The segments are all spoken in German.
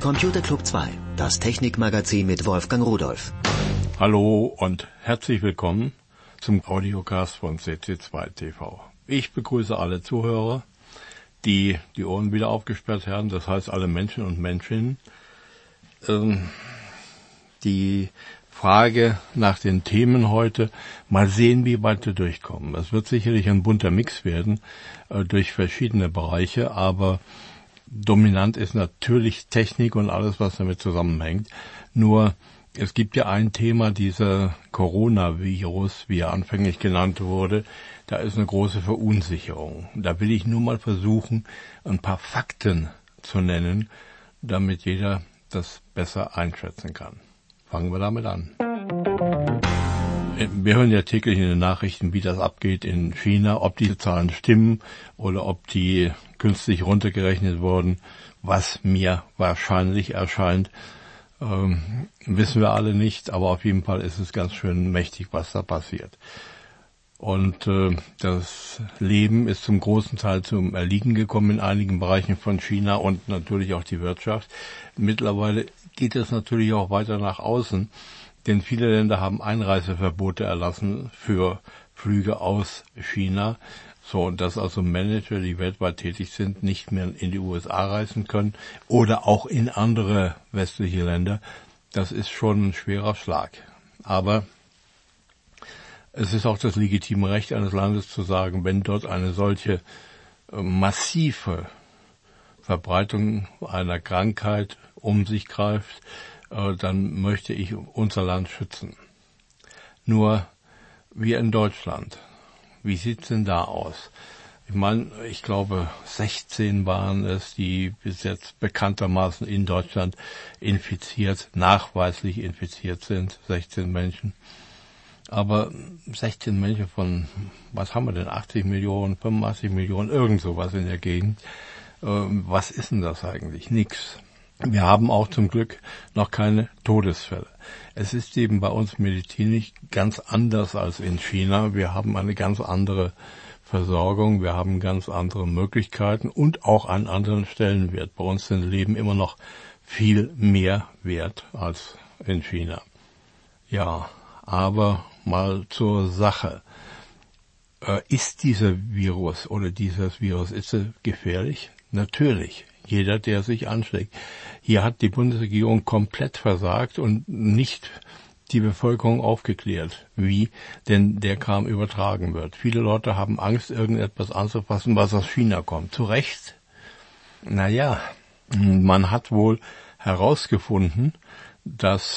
Computer Club 2, das Technikmagazin mit Wolfgang Rudolph. Hallo und herzlich willkommen zum Audiocast von CC2 TV. Ich begrüße alle Zuhörer, die die Ohren wieder aufgesperrt haben, das heißt alle Menschen und Menschinnen. Die Frage nach den Themen heute, mal sehen, wie weit wir durchkommen. Es wird sicherlich ein bunter Mix werden durch verschiedene Bereiche, aber dominant ist natürlich Technik und alles, was damit zusammenhängt. Nur, es gibt ja ein Thema, dieser Coronavirus, wie er anfänglich genannt wurde, da ist eine große Verunsicherung. Da will ich nur mal versuchen, ein paar Fakten zu nennen, damit jeder das besser einschätzen kann. Fangen wir damit an. Wir hören ja täglich in den Nachrichten, wie das abgeht in China, ob diese Zahlen stimmen oder ob die künstlich runtergerechnet wurden, was mir wahrscheinlich erscheint, wissen wir alle nicht, aber auf jeden Fall ist es ganz schön mächtig, was da passiert. Und das Leben ist zum großen Teil zum Erliegen gekommen in einigen Bereichen von China und natürlich auch die Wirtschaft. Mittlerweile geht es natürlich auch weiter nach außen, denn viele Länder haben Einreiseverbote erlassen für Flüge aus China, so dass also Manager, die weltweit tätig sind, nicht mehr in die USA reisen können oder auch in andere westliche Länder. Das ist schon ein schwerer Schlag. Aber es ist auch das legitime Recht eines Landes zu sagen, wenn dort eine solche massive Verbreitung einer Krankheit um sich greift, dann möchte ich unser Land schützen. Nur wir in Deutschland, wie sieht's denn da aus? Ich meine, ich glaube 16 waren es, die bis jetzt bekanntermaßen in Deutschland nachweislich infiziert sind, 16 Menschen. Aber 16 Menschen von, was haben wir denn, 80 Millionen, 85 Millionen, irgend sowas in der Gegend. Was ist denn das eigentlich? Nix. Wir haben auch zum Glück noch keine Todesfälle. Es ist eben bei uns medizinisch ganz anders als in China. Wir haben eine ganz andere Versorgung, wir haben ganz andere Möglichkeiten und auch einen anderen Stellenwert. Bei uns sind Leben immer noch viel mehr wert als in China. Ja, aber mal zur Sache. Ist dieser Virus oder dieses Virus, ist es gefährlich? Natürlich. Jeder, der sich ansteckt. Hier hat die Bundesregierung komplett versagt und nicht die Bevölkerung aufgeklärt, wie denn der Kram übertragen wird. Viele Leute haben Angst, irgendetwas anzufassen, was aus China kommt. Zu Recht? Naja, man hat wohl herausgefunden, dass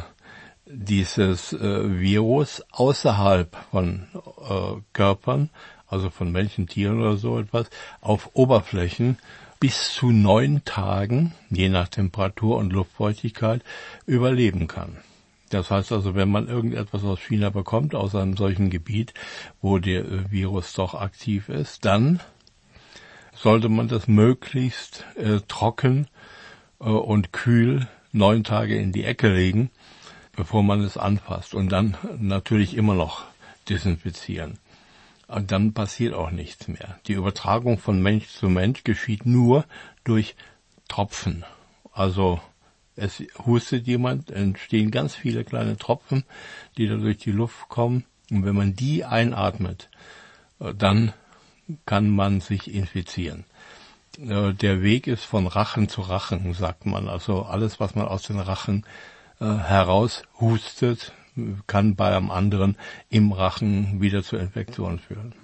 dieses Virus außerhalb von Körpern, also von Menschen, Tieren oder so etwas, auf Oberflächen bis zu 9 Tagen, je nach Temperatur und Luftfeuchtigkeit, überleben kann. Das heißt also, wenn man irgendetwas aus China bekommt, aus einem solchen Gebiet, wo der Virus doch aktiv ist, dann sollte man das möglichst trocken und kühl 9 Tage in die Ecke legen, bevor man es anfasst. Und dann natürlich immer noch desinfizieren. Und dann passiert auch nichts mehr. Die Übertragung von Mensch zu Mensch geschieht nur durch Tropfen. Also es hustet jemand, entstehen ganz viele kleine Tropfen, die da durch die Luft kommen. Und wenn man die einatmet, dann kann man sich infizieren. Der Weg ist von Rachen zu Rachen, sagt man. Also alles, was man aus den Rachen heraus hustet, kann bei einem anderen im Rachen wieder zur Infektion führen.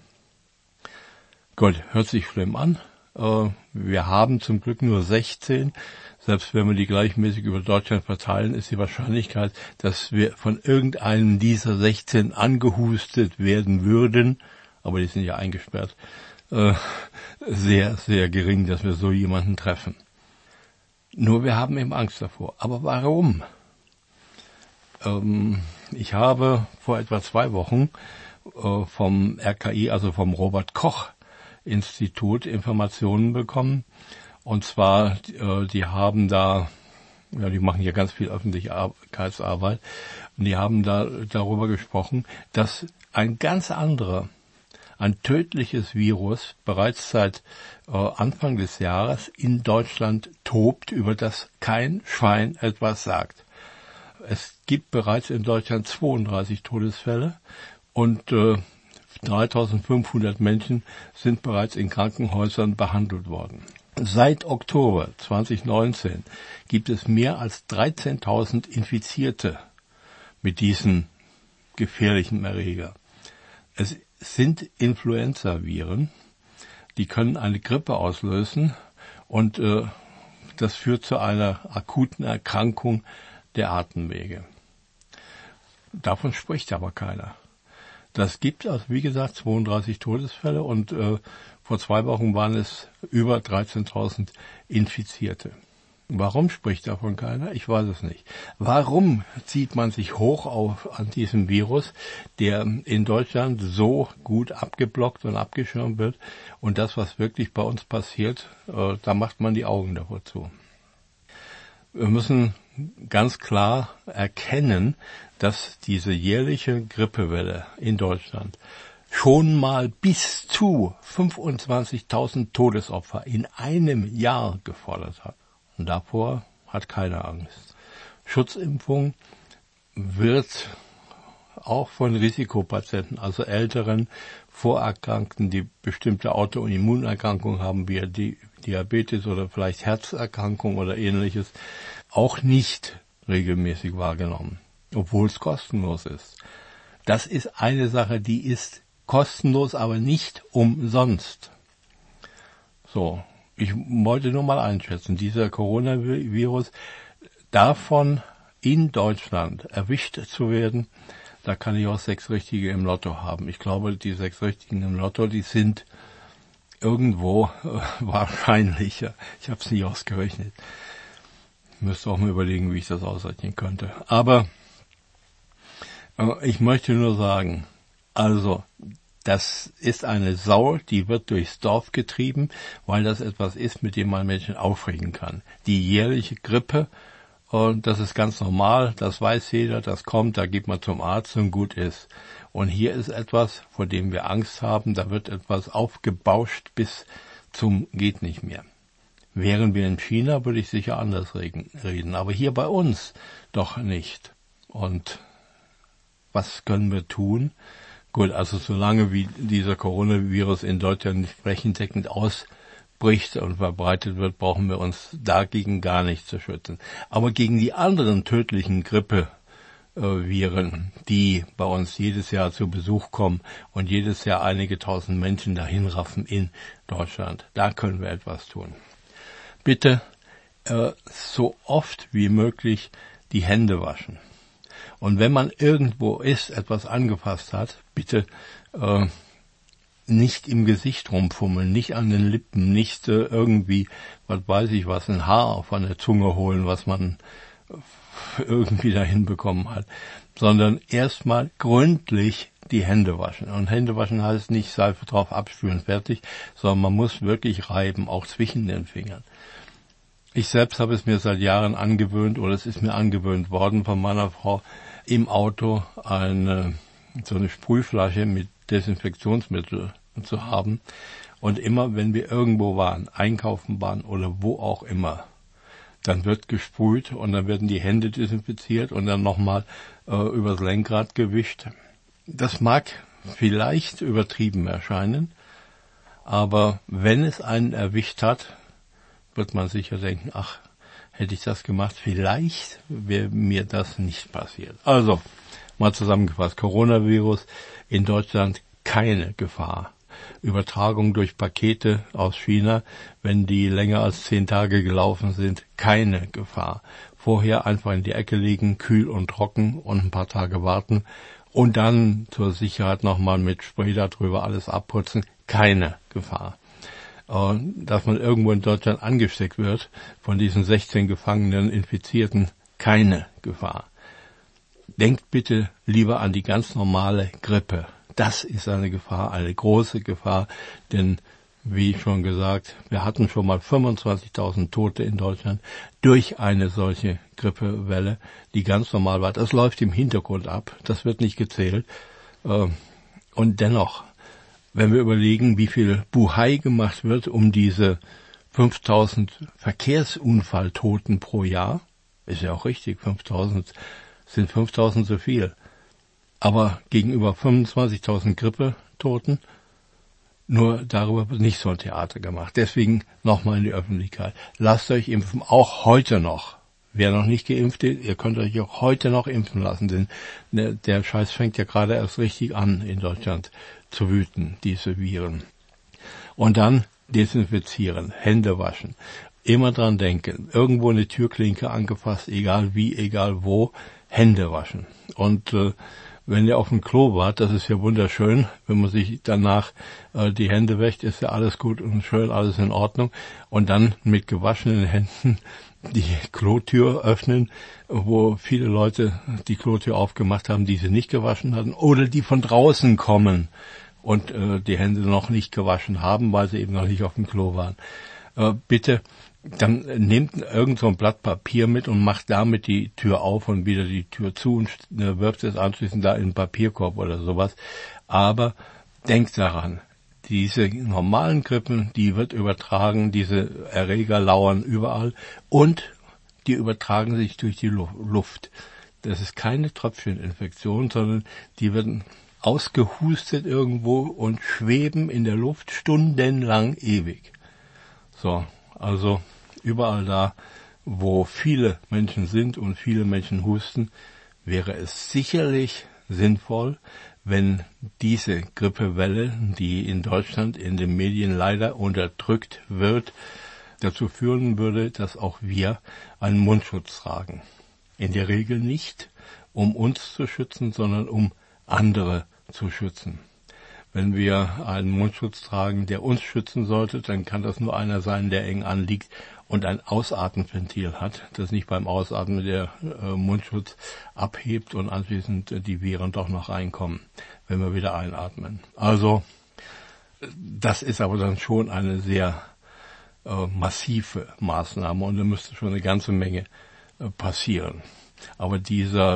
Gut, hört sich schlimm an. Wir haben zum Glück nur 16. Selbst wenn wir die gleichmäßig über Deutschland verteilen, ist die Wahrscheinlichkeit, dass wir von irgendeinem dieser 16 angehustet werden würden, aber die sind ja eingesperrt, sehr, sehr gering, dass wir so jemanden treffen. Nur wir haben eben Angst davor. Aber warum? Ich habe vor etwa 2 Wochen vom RKI, also vom Robert-Koch-Institut, Informationen bekommen. Und zwar, die haben da, ja, die machen ja ganz viel Öffentlichkeitsarbeit, und die haben da darüber gesprochen, dass ein ganz anderer ein tödliches Virus bereits seit Anfang des Jahres in Deutschland tobt, über das kein Schwein etwas sagt. Es gibt bereits in Deutschland 32 Todesfälle und 3.500 Menschen sind bereits in Krankenhäusern behandelt worden. Seit Oktober 2019 gibt es mehr als 13.000 Infizierte mit diesem gefährlichen Erreger. Es sind Influenza-Viren, die können eine Grippe auslösen und das führt zu einer akuten Erkrankung der Atemwege. Davon spricht aber keiner. Das gibt also, wie gesagt, 32 Todesfälle und vor 2 Wochen waren es über 13.000 Infizierte. Warum spricht davon keiner? Ich weiß es nicht. Warum zieht man sich hoch auf an diesem Virus, der in Deutschland so gut abgeblockt und abgeschirmt wird und das, was wirklich bei uns passiert, da macht man die Augen davor zu. Wir müssen ganz klar erkennen, dass diese jährliche Grippewelle in Deutschland schon mal bis zu 25.000 Todesopfer in einem Jahr gefordert hat. Und davor hat keiner Angst. Schutzimpfung wird auch von Risikopatienten, also älteren Vorerkrankten, die bestimmte Auto- und Immunerkrankungen haben, wie Diabetes oder vielleicht Herzerkrankungen oder ähnliches, auch nicht regelmäßig wahrgenommen, obwohl es kostenlos ist. Das ist eine Sache, die ist kostenlos, aber nicht umsonst. So, ich wollte nur mal einschätzen, dieser Coronavirus, davon in Deutschland erwischt zu werden, da kann ich auch 6 Richtige im Lotto haben. Ich glaube, die 6 Richtigen im Lotto, die sind irgendwo wahrscheinlicher. Ich habe es nicht ausgerechnet. Ich müsste auch mal überlegen, wie ich das ausrechnen könnte. Aber ich möchte nur sagen, also das ist eine Sau, die wird durchs Dorf getrieben, weil das etwas ist, mit dem man Menschen aufregen kann. Die jährliche Grippe, und das ist ganz normal, das weiß jeder, das kommt, da geht man zum Arzt und gut ist. Und hier ist etwas, vor dem wir Angst haben, da wird etwas aufgebauscht bis zum geht nicht mehr. Wären wir in China, würde ich sicher anders reden, aber hier bei uns doch nicht. Und was können wir tun? Gut, also solange wie dieser Coronavirus in Deutschland nicht flächendeckend ausbricht und verbreitet wird, brauchen wir uns dagegen gar nicht zu schützen. Aber gegen die anderen tödlichen Grippeviren, die bei uns jedes Jahr zu Besuch kommen und jedes Jahr einige tausend Menschen dahin raffen in Deutschland, da können wir etwas tun. Bitte so oft wie möglich die Hände waschen. Und wenn man irgendwo ist, etwas angefasst hat, bitte nicht im Gesicht rumfummeln, nicht an den Lippen, nicht irgendwie, was weiß ich was, ein Haar von der Zunge holen, was man irgendwie dahin bekommen hat, sondern erstmal gründlich die Hände waschen. Und Hände waschen heißt nicht Seife drauf abspülen, fertig, sondern man muss wirklich reiben, auch zwischen den Fingern. Ich selbst habe es mir seit Jahren angewöhnt, oder es ist mir angewöhnt worden von meiner Frau, im Auto so eine Sprühflasche mit Desinfektionsmittel zu haben. Und immer, wenn wir irgendwo waren, einkaufen waren oder wo auch immer, dann wird gesprüht und dann werden die Hände desinfiziert und dann nochmal übers Lenkrad gewischt. Das mag vielleicht übertrieben erscheinen, aber wenn es einen erwischt hat, wird man sicher denken, ach, hätte ich das gemacht, vielleicht wäre mir das nicht passiert. Also, mal zusammengefasst, Coronavirus in Deutschland keine Gefahr. Übertragung durch Pakete aus China, wenn die länger als 10 Tage gelaufen sind, keine Gefahr. Vorher einfach in die Ecke legen, kühl und trocken und ein paar Tage warten und dann zur Sicherheit nochmal mit Spray darüber alles abputzen, keine Gefahr. Dass man irgendwo in Deutschland angesteckt wird von diesen 16 gefangenen Infizierten, keine Gefahr. Denkt bitte lieber an die ganz normale Grippe. Das ist eine Gefahr, eine große Gefahr, denn wie schon gesagt, wir hatten schon mal 25.000 Tote in Deutschland durch eine solche Grippewelle, die ganz normal war. Das läuft im Hintergrund ab, das wird nicht gezählt. Und dennoch, Wenn wir überlegen, wie viel Buhai gemacht wird um diese 5000 Verkehrsunfalltoten pro Jahr, ist ja auch richtig, 5000 sind 5000 so viel. Aber gegenüber 25.000 Grippetoten, nur darüber wird nicht so ein Theater gemacht. Deswegen nochmal in die Öffentlichkeit. Lasst euch impfen, auch heute noch. Wer noch nicht geimpft ist, ihr könnt euch auch heute noch impfen lassen, denn der Scheiß fängt ja gerade erst richtig an, in Deutschland zu wüten, diese Viren. Und dann desinfizieren, Hände waschen. Immer dran denken, irgendwo eine Türklinke angefasst, egal wie, egal wo, Hände waschen. Und wenn ihr auf dem Klo wart, das ist ja wunderschön, wenn man sich danach die Hände wäscht, ist ja alles gut und schön, alles in Ordnung. Und dann mit gewaschenen Händen die Klotür öffnen, wo viele Leute die Klotür aufgemacht haben, die sie nicht gewaschen hatten, oder die von draußen kommen und die Hände noch nicht gewaschen haben, weil sie eben noch nicht auf dem Klo waren. Bitte, dann nehmt irgend so ein Blatt Papier mit und macht damit die Tür auf und wieder die Tür zu und wirft es anschließend da in den Papierkorb oder sowas. Aber denkt daran, diese normalen Grippen, die wird übertragen, diese Erreger lauern überall und die übertragen sich durch die Luft. Das ist keine Tröpfcheninfektion, sondern die werden ausgehustet irgendwo und schweben in der Luft stundenlang ewig. So, also überall da, wo viele Menschen sind und viele Menschen husten, wäre es sicherlich sinnvoll, wenn diese Grippewelle, die in Deutschland in den Medien leider unterdrückt wird, dazu führen würde, dass auch wir einen Mundschutz tragen. In der Regel nicht, um uns zu schützen, sondern um andere zu schützen. Wenn wir einen Mundschutz tragen, der uns schützen sollte, dann kann das nur einer sein, der eng anliegt und ein Ausatmenventil hat, das nicht beim Ausatmen der Mundschutz abhebt und anschließend die Viren doch noch reinkommen, wenn wir wieder einatmen. Also das ist aber dann schon eine sehr massive Maßnahme und da müsste schon eine ganze Menge passieren. Aber dieser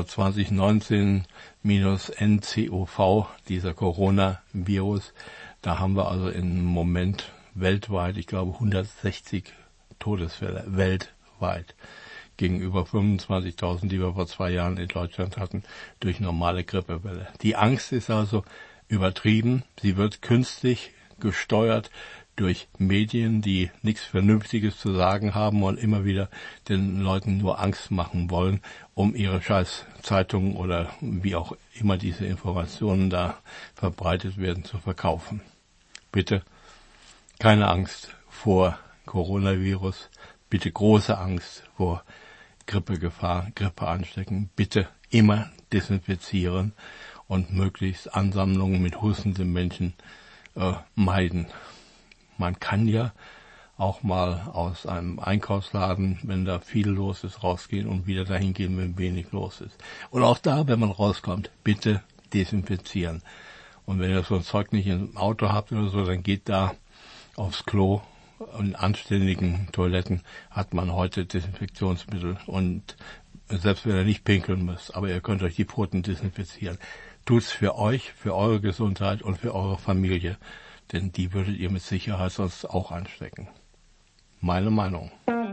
2019-NCOV, dieser Coronavirus, da haben wir also im Moment weltweit, ich glaube 160 Todesfälle weltweit gegenüber 25.000, die wir vor 2 Jahren in Deutschland hatten, durch normale Grippewelle. Die Angst ist also übertrieben, sie wird künstlich gesteuert durch Medien, die nichts Vernünftiges zu sagen haben und immer wieder den Leuten nur Angst machen wollen, um ihre scheiß Zeitungen oder wie auch immer diese Informationen da verbreitet werden, zu verkaufen. Bitte keine Angst vor Coronavirus, bitte große Angst vor Grippegefahr, Grippe anstecken, bitte immer desinfizieren und möglichst Ansammlungen mit hustenden Menschen meiden. Man kann ja auch mal aus einem Einkaufsladen, wenn da viel los ist, rausgehen und wieder dahin gehen, wenn wenig los ist. Und auch da, wenn man rauskommt, bitte desinfizieren. Und wenn ihr so ein Zeug nicht im Auto habt oder so, dann geht da aufs Klo. In anständigen Toiletten hat man heute Desinfektionsmittel. Und selbst wenn ihr nicht pinkeln müsst, aber ihr könnt euch die Pfoten desinfizieren. Tut's für euch, für eure Gesundheit und für eure Familie. Denn die würdet ihr mit Sicherheit sonst auch anstecken. Meine Meinung.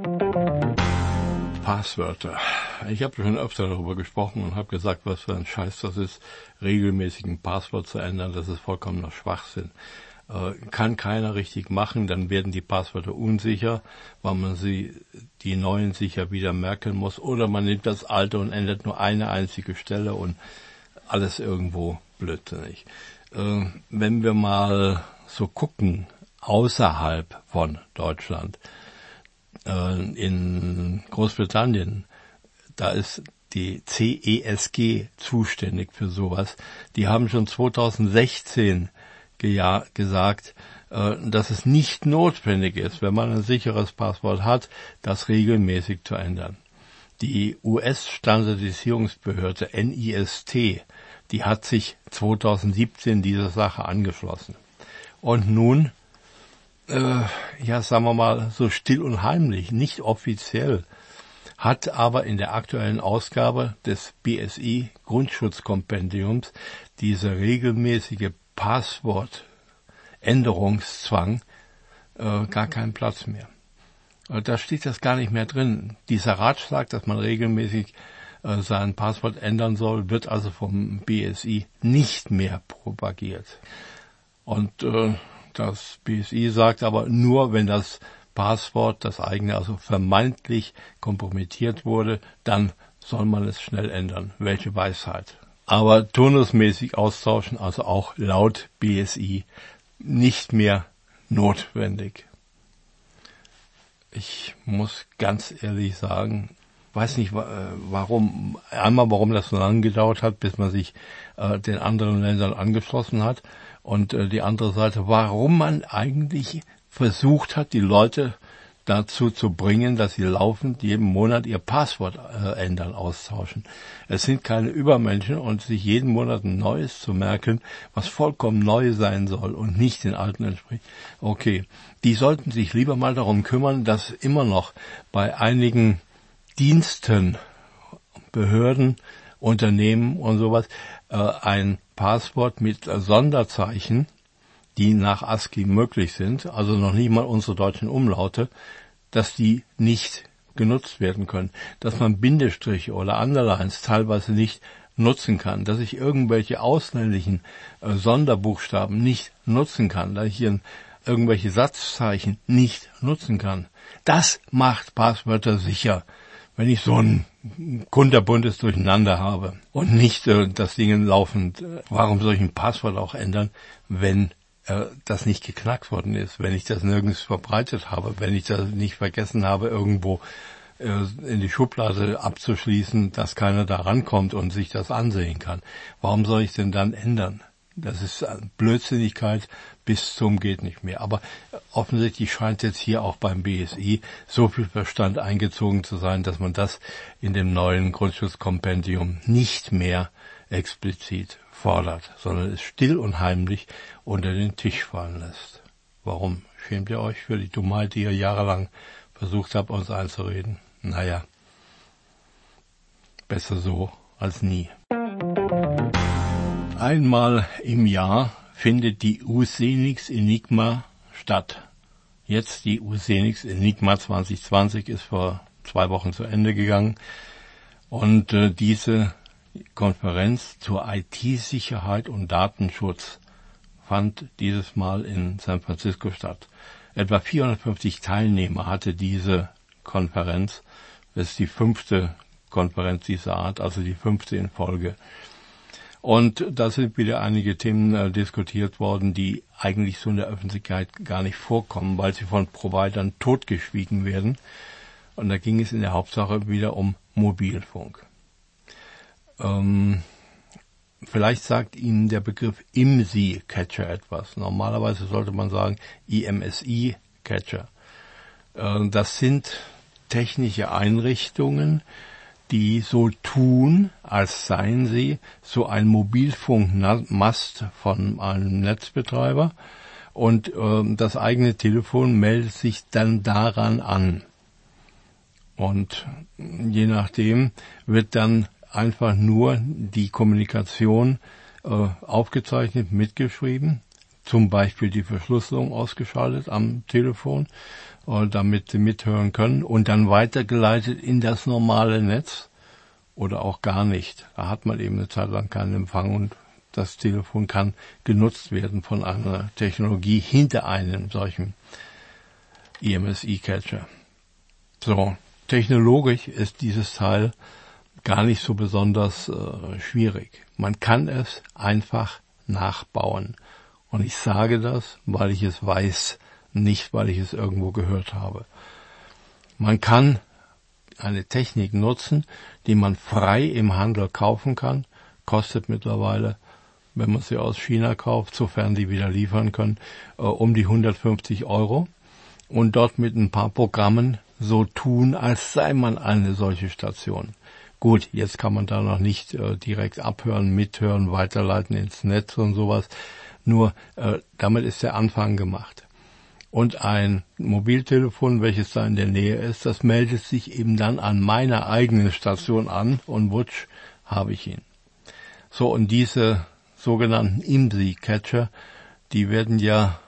Passwörter. Ich habe schon öfter darüber gesprochen und habe gesagt, was für ein Scheiß das ist, regelmäßig ein Passwort zu ändern. Das ist vollkommener Schwachsinn. Kann keiner richtig machen, dann werden die Passwörter unsicher, weil man die neuen sicher wieder merken muss. Oder man nimmt das alte und ändert nur eine einzige Stelle und alles irgendwo blödsinnig. Wenn wir mal so gucken, außerhalb von Deutschland, in Großbritannien, da ist die CESG zuständig für sowas. Die haben schon 2016 gesagt, dass es nicht notwendig ist, wenn man ein sicheres Passwort hat, das regelmäßig zu ändern. Die US-Standardisierungsbehörde NIST, die hat sich 2017 dieser Sache angeschlossen. Und nun, sagen wir mal, so still und heimlich, nicht offiziell, hat aber in der aktuellen Ausgabe des BSI Grundschutzkompendiums diese regelmäßige Passwortänderung Änderungszwang gar keinen Platz mehr. Da steht das gar nicht mehr drin. Dieser Ratschlag, dass man regelmäßig sein Passwort ändern soll, wird also vom BSI nicht mehr propagiert. Und das BSI sagt aber nur, wenn das Passwort, das eigene, also vermeintlich kompromittiert wurde, dann soll man es schnell ändern. Welche Weisheit. Aber turnusmäßig austauschen, also auch laut BSI, nicht mehr notwendig. Ich muss ganz ehrlich sagen, weiß nicht warum das so lange gedauert hat, bis man sich den anderen Ländern angeschlossen hat, und die andere Seite, warum man eigentlich versucht hat, die Leute dazu zu bringen, dass sie laufend jeden Monat ihr Passwort ändern, austauschen. Es sind keine Übermenschen, und sich jeden Monat ein neues zu merken, was vollkommen neu sein soll und nicht den alten entspricht. Okay, die sollten sich lieber mal darum kümmern, dass immer noch bei einigen Diensten, Behörden, Unternehmen und sowas ein Passwort mit Sonderzeichen, die nach ASCII möglich sind, also noch nicht mal unsere deutschen Umlaute, dass die nicht genutzt werden können, dass man Bindestriche oder Underlines teilweise nicht nutzen kann, dass ich irgendwelche ausländischen Sonderbuchstaben nicht nutzen kann, dass ich hier irgendwelche Satzzeichen nicht nutzen kann. Das macht Passwörter sicher, wenn ich so ein kunterbuntes Durcheinander habe und nicht das Ding laufend. Warum soll ich ein Passwort auch ändern, wenn das nicht geknackt worden ist, wenn ich das nirgends verbreitet habe, wenn ich das nicht vergessen habe, irgendwo in die Schublade abzuschließen, dass keiner da rankommt und sich das ansehen kann. Warum soll ich denn dann ändern? Das ist Blödsinnigkeit bis zum geht nicht mehr. Aber offensichtlich scheint jetzt hier auch beim BSI so viel Verstand eingezogen zu sein, dass man das in dem neuen Grundschutzkompendium nicht mehr explizit fordert, sondern es still und heimlich unter den Tisch fallen lässt. Warum? Schämt ihr euch für die Dummheit, die ihr jahrelang versucht habt, uns einzureden? Naja, besser so als nie. Einmal im Jahr findet die USENIX Enigma statt. Jetzt die USENIX Enigma 2020 ist vor 2 Wochen zu Ende gegangen. Und diese Konferenz zur IT-Sicherheit und Datenschutz fand dieses Mal in San Francisco statt. Etwa 450 Teilnehmer hatte diese Konferenz. Das ist die 5. Konferenz dieser Art, also die 5. in Folge. Und da sind wieder einige Themen diskutiert worden, die eigentlich so in der Öffentlichkeit gar nicht vorkommen, weil sie von Providern totgeschwiegen werden. Und da ging es in der Hauptsache wieder um Mobilfunk. Vielleicht sagt Ihnen der Begriff IMSI-Catcher etwas. Normalerweise sollte man sagen IMSI-Catcher. Das sind technische Einrichtungen, die so tun, als seien sie so ein Mobilfunkmast von einem Netzbetreiber, und das eigene Telefon meldet sich dann daran an. Und je nachdem wird dann einfach nur die Kommunikation aufgezeichnet, mitgeschrieben, zum Beispiel die Verschlüsselung ausgeschaltet am Telefon, damit sie mithören können, und dann weitergeleitet in das normale Netz oder auch gar nicht. Da hat man eben eine Zeit lang keinen Empfang und das Telefon kann genutzt werden von einer Technologie hinter einem solchen IMSI-Catcher. So, technologisch ist dieses Teil gar nicht so besonders schwierig. Man kann es einfach nachbauen. Und ich sage das, weil ich es weiß, nicht weil ich es irgendwo gehört habe. Man kann eine Technik nutzen, die man frei im Handel kaufen kann, kostet mittlerweile, wenn man sie aus China kauft, sofern die wieder liefern können, um die 150 €, und dort mit ein paar Programmen so tun, als sei man eine solche Station. Gut, jetzt kann man da noch nicht direkt abhören, mithören, weiterleiten ins Netz und sowas, nur damit ist der Anfang gemacht. Und ein Mobiltelefon, welches da in der Nähe ist, das meldet sich eben dann an meiner eigenen Station an, und wutsch, habe ich ihn. So, und diese sogenannten IMSI-Catcher, die werden ja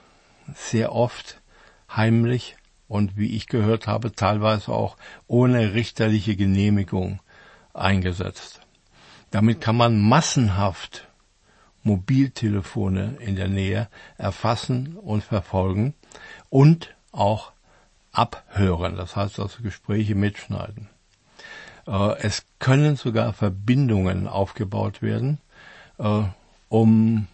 sehr oft heimlich und, wie ich gehört habe, teilweise auch ohne richterliche Genehmigung eingesetzt. Damit kann man massenhaft Mobiltelefone in der Nähe erfassen und verfolgen und auch abhören, das heißt also Gespräche mitschneiden. Es können sogar Verbindungen aufgebaut werden, um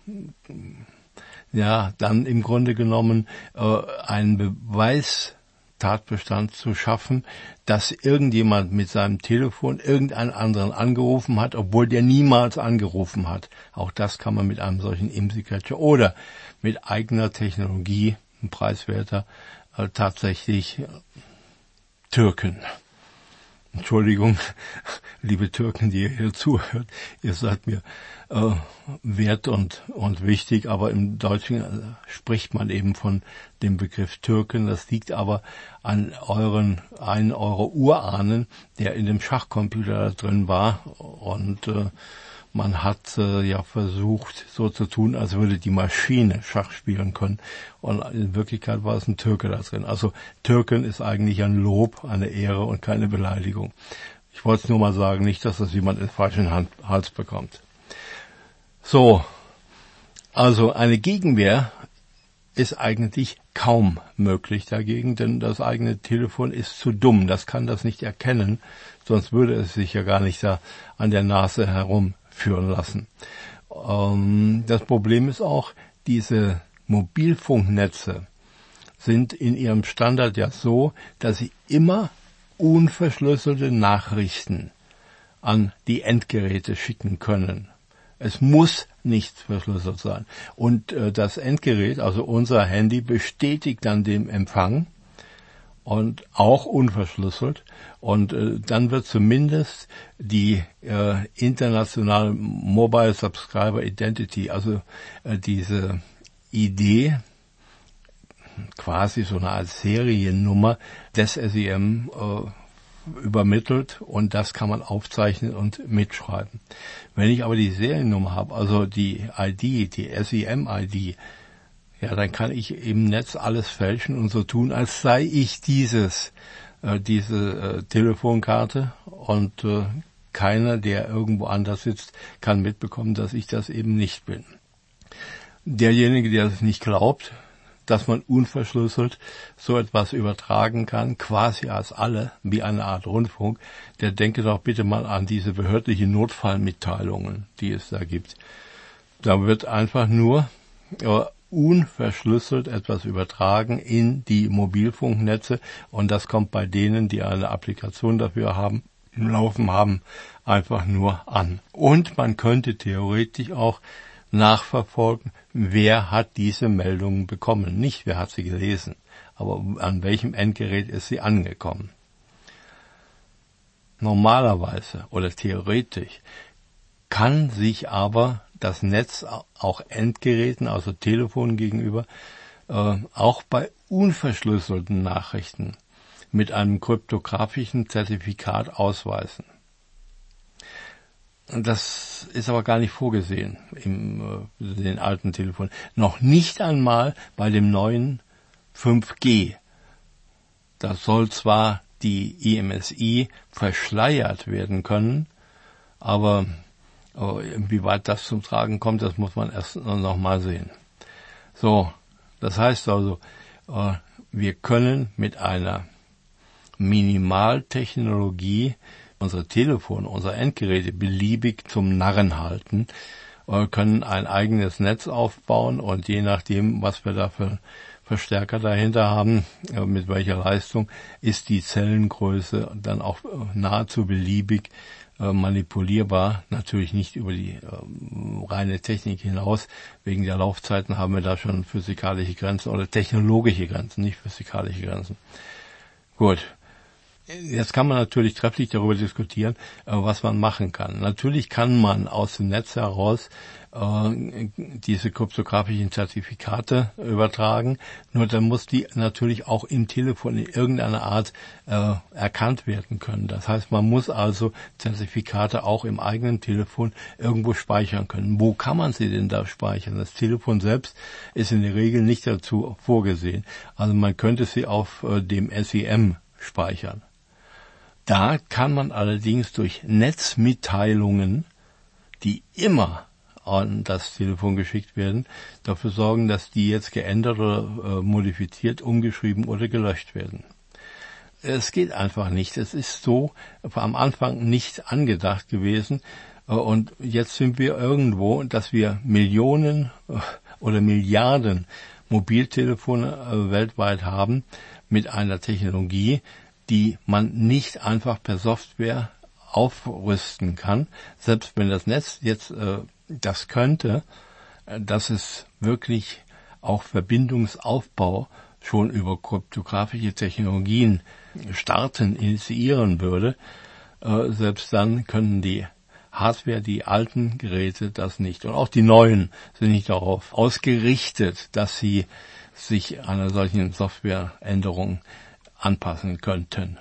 dann im Grunde genommen einen Beweistatbestand zu schaffen, dass irgendjemand mit seinem Telefon irgendeinen anderen angerufen hat, obwohl der niemals angerufen hat. Auch das kann man mit einem solchen IMSI-Catcher oder mit eigener Technologie, preiswerter, tatsächlich Türken. Entschuldigung, liebe Türken, die ihr hier zuhört, ihr seid mir wert und wichtig, aber im Deutschen spricht man eben von dem Begriff Türken. Das liegt aber an einen eurer Urahnen, der in dem Schachcomputer da drin war, und man hat versucht, so zu tun, als würde die Maschine Schach spielen können. Und in Wirklichkeit war es ein Türke da drin. Also Türken ist eigentlich ein Lob, eine Ehre und keine Beleidigung. Ich wollte es nur mal sagen, nicht, dass das jemand in den falschen Hals bekommt. So, also eine Gegenwehr ist eigentlich kaum möglich dagegen, denn das eigene Telefon ist zu dumm. Das kann das nicht erkennen, sonst würde es sich ja gar nicht da an der Nase herumführen lassen. Das Problem ist auch, diese Mobilfunknetze sind in ihrem Standard ja so, dass sie immer unverschlüsselte Nachrichten an die Endgeräte schicken können. Es muss nicht verschlüsselt sein. Und das Endgerät, also unser Handy, bestätigt dann den Empfang und auch unverschlüsselt. Und dann wird zumindest die internationale Mobile Subscriber Identity, also diese ID, quasi so eine Art Seriennummer des SIM übermittelt, und das kann man aufzeichnen und mitschreiben. Wenn ich aber die Seriennummer habe, also die ID, die SIM-ID, ja, dann kann ich im Netz alles fälschen und so tun, als sei ich diese Telefonkarte, und keiner, der irgendwo anders sitzt, kann mitbekommen, dass ich das eben nicht bin. Derjenige, der das nicht glaubt, dass man unverschlüsselt so etwas übertragen kann, quasi als alle, wie eine Art Rundfunk, der denke doch bitte mal an diese behördlichen Notfallmitteilungen, die es da gibt. Da wird einfach nur unverschlüsselt etwas übertragen in die Mobilfunknetze, und das kommt bei denen, die eine Applikation dafür im Laufen haben, einfach nur an. Und man könnte theoretisch auch nachverfolgen, wer hat diese Meldungen bekommen. Nicht, wer hat sie gelesen, aber an welchem Endgerät ist sie angekommen. Normalerweise oder theoretisch kann sich aber das Netz auch Endgeräten, also Telefonen gegenüber, auch bei unverschlüsselten Nachrichten mit einem kryptografischen Zertifikat ausweisen. Das ist aber gar nicht vorgesehen in den alten Telefonen. Noch nicht einmal bei dem neuen 5G. Da soll zwar die IMSI verschleiert werden können, aber inwieweit das zum Tragen kommt, das muss man erst noch mal sehen. So, das heißt also, wir können mit einer Minimaltechnologie unsere Telefone, unsere Endgeräte beliebig zum Narren halten, können ein eigenes Netz aufbauen, und je nachdem, was wir da für Verstärker dahinter haben, mit welcher Leistung, ist die Zellengröße dann auch nahezu beliebig manipulierbar. Natürlich nicht über die reine Technik hinaus. Wegen der Laufzeiten haben wir da schon physikalische Grenzen oder technologische Grenzen, nicht physikalische Grenzen. Gut. Jetzt kann man natürlich trefflich darüber diskutieren, was man machen kann. Natürlich kann man aus dem Netz heraus diese kryptografischen Zertifikate übertragen, nur dann muss die natürlich auch im Telefon in irgendeiner Art erkannt werden können. Das heißt, man muss also Zertifikate auch im eigenen Telefon irgendwo speichern können. Wo kann man sie denn da speichern? Das Telefon selbst ist in der Regel nicht dazu vorgesehen. Also man könnte sie auf dem SIM speichern. Da kann man allerdings durch Netzmitteilungen, die immer an das Telefon geschickt werden, dafür sorgen, dass die jetzt geändert oder modifiziert, umgeschrieben oder gelöscht werden. Es geht einfach nicht. Es ist so am Anfang nicht angedacht gewesen. Und jetzt sind wir irgendwo, dass wir Millionen oder Milliarden Mobiltelefone weltweit haben mit einer Technologie, die man nicht einfach per Software aufrüsten kann. Selbst wenn das Netz jetzt das könnte, dass es wirklich auch Verbindungsaufbau schon über kryptografische Technologien initiieren würde. Selbst dann können die Hardware, die alten Geräte das nicht. Und auch die neuen sind nicht darauf ausgerichtet, dass sie sich einer solchen Softwareänderung anpassen könnten.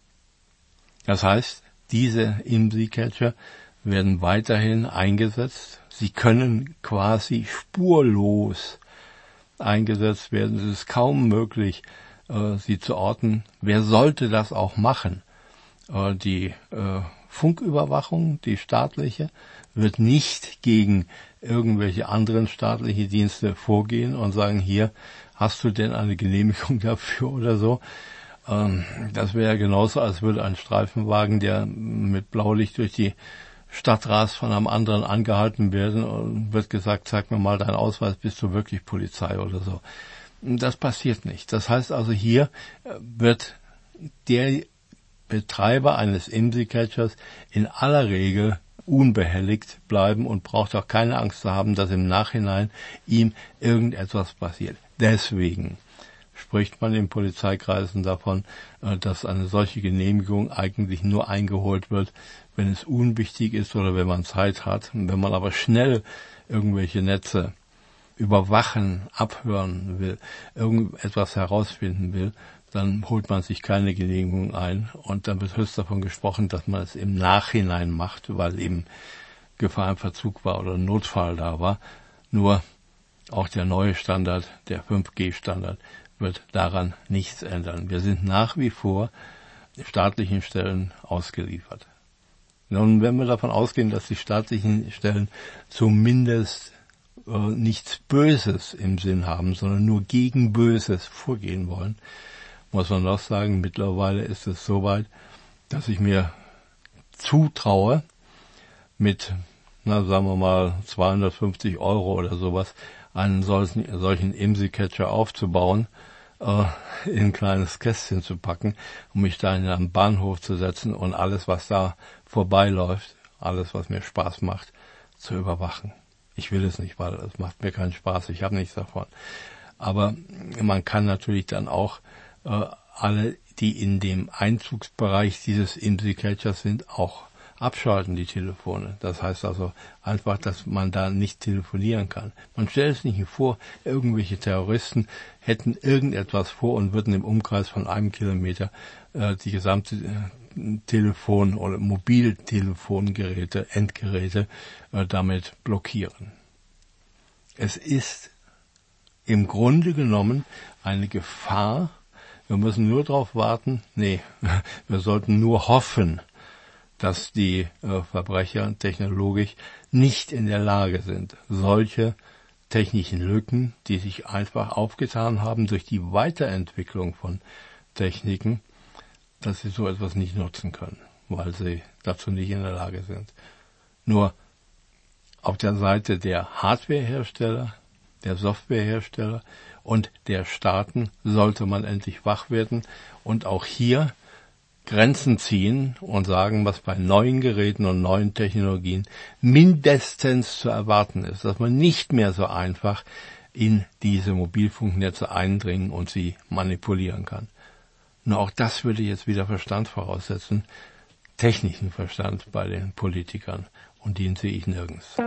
Das heißt, diese IMSI-Catcher werden weiterhin eingesetzt. Sie können quasi spurlos eingesetzt werden. Es ist kaum möglich, sie zu orten. Wer sollte das auch machen? Die Funküberwachung, die staatliche, wird nicht gegen irgendwelche anderen staatliche Dienste vorgehen und sagen, hier, hast du denn eine Genehmigung dafür oder so? Das wäre genauso, als würde ein Streifenwagen, der mit Blaulicht durch die Stadt rast, von einem anderen angehalten werden und wird gesagt, zeig mir mal deinen Ausweis, bist du wirklich Polizei oder so. Das passiert nicht. Das heißt also, hier wird der Betreiber eines IMSI-Catchers in aller Regel unbehelligt bleiben und braucht auch keine Angst zu haben, dass im Nachhinein ihm irgendetwas passiert. Deswegen spricht man in Polizeikreisen davon, dass eine solche Genehmigung eigentlich nur eingeholt wird, wenn es unwichtig ist oder wenn man Zeit hat. Wenn man aber schnell irgendwelche Netze überwachen, abhören will, irgendetwas herausfinden will, dann holt man sich keine Genehmigung ein und dann wird höchst davon gesprochen, dass man es im Nachhinein macht, weil eben Gefahr im Verzug war oder ein Notfall da war. Nur auch der neue Standard, der 5G-Standard, wird daran nichts ändern. Wir sind nach wie vor staatlichen Stellen ausgeliefert. Nun, wenn wir davon ausgehen, dass die staatlichen Stellen zumindest nichts Böses im Sinn haben, sondern nur gegen Böses vorgehen wollen, muss man doch sagen, mittlerweile ist es soweit, dass ich mir zutraue, mit, sagen wir mal, 250 € oder sowas, einen solchen IMSI-Catcher aufzubauen, in ein kleines Kästchen zu packen, um mich da in einen Bahnhof zu setzen und alles, was da vorbeiläuft, alles, was mir Spaß macht, zu überwachen. Ich will es nicht, weil es macht mir keinen Spaß, ich habe nichts davon. Aber man kann natürlich dann auch alle, die in dem Einzugsbereich dieses IMSI-Catchers sind, auch abschalten, die Telefone. Das heißt also einfach, dass man da nicht telefonieren kann. Man stellt sich nicht vor, irgendwelche Terroristen hätten irgendetwas vor und würden im Umkreis von 1 Kilometer die gesamte Telefon- oder Mobiltelefongeräte, Endgeräte damit blockieren. Es ist im Grunde genommen eine Gefahr. Wir müssen nur darauf warten. Wir sollten nur hoffen, dass die Verbrecher technologisch nicht in der Lage sind, solche technischen Lücken, die sich einfach aufgetan haben durch die Weiterentwicklung von Techniken, dass sie so etwas nicht nutzen können, weil sie dazu nicht in der Lage sind. Nur auf der Seite der Hardwarehersteller, der Softwarehersteller und der Staaten sollte man endlich wach werden und auch hier Grenzen ziehen und sagen, was bei neuen Geräten und neuen Technologien mindestens zu erwarten ist, dass man nicht mehr so einfach in diese Mobilfunknetze eindringen und sie manipulieren kann. Nur auch das würde jetzt wieder Verstand voraussetzen, technischen Verstand bei den Politikern. Und den sehe ich nirgends.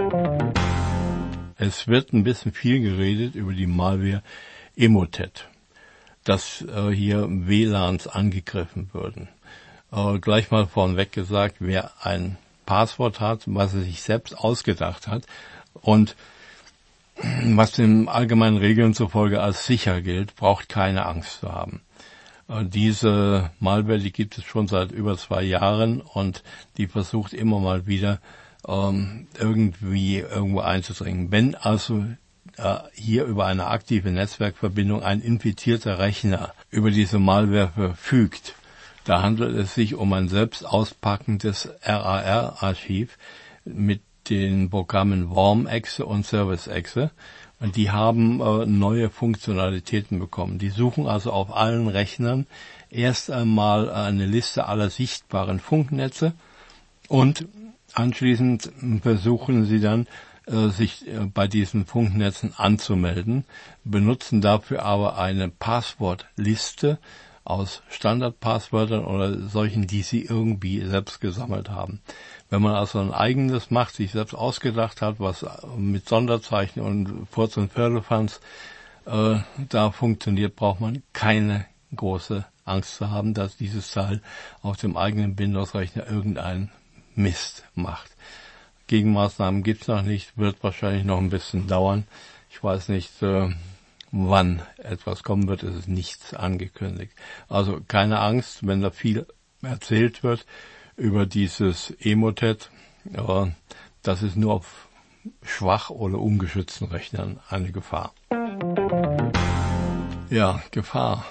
Es wird ein bisschen viel geredet über die Malware Emotet, dass hier WLANs angegriffen würden. Gleich mal vorneweg gesagt, wer ein Passwort hat, was er sich selbst ausgedacht hat und was den allgemeinen Regeln zufolge als sicher gilt, braucht keine Angst zu haben. Diese Malware, die gibt es schon seit über 2 Jahren und die versucht immer mal wieder irgendwo einzudringen. Wenn also hier über eine aktive Netzwerkverbindung ein infizierter Rechner über diese Malware verfügt, da handelt es sich um ein selbst auspackendes RAR-Archiv mit den Programmen Worm-Exe und Service-Exe. Und die haben neue Funktionalitäten bekommen. Die suchen also auf allen Rechnern erst einmal eine Liste aller sichtbaren Funknetze und anschließend versuchen sie dann, sich bei diesen Funknetzen anzumelden, benutzen dafür aber eine Passwortliste aus Standardpasswörtern oder solchen, die sie irgendwie selbst gesammelt haben. Wenn man also ein eigenes macht, sich selbst ausgedacht hat, was mit Sonderzeichen und Furz- und Firlefanz da funktioniert, braucht man keine große Angst zu haben, dass dieses Teil auf dem eigenen Windows-Rechner irgendeinen Mist macht. Gegenmaßnahmen gibt's noch nicht, wird wahrscheinlich noch ein bisschen dauern. Ich weiß nicht, wann etwas kommen wird, es ist nichts angekündigt. Also keine Angst, wenn da viel erzählt wird über dieses Emotet, das ist nur auf schwach oder ungeschützten Rechnern eine Gefahr. Ja, Gefahr.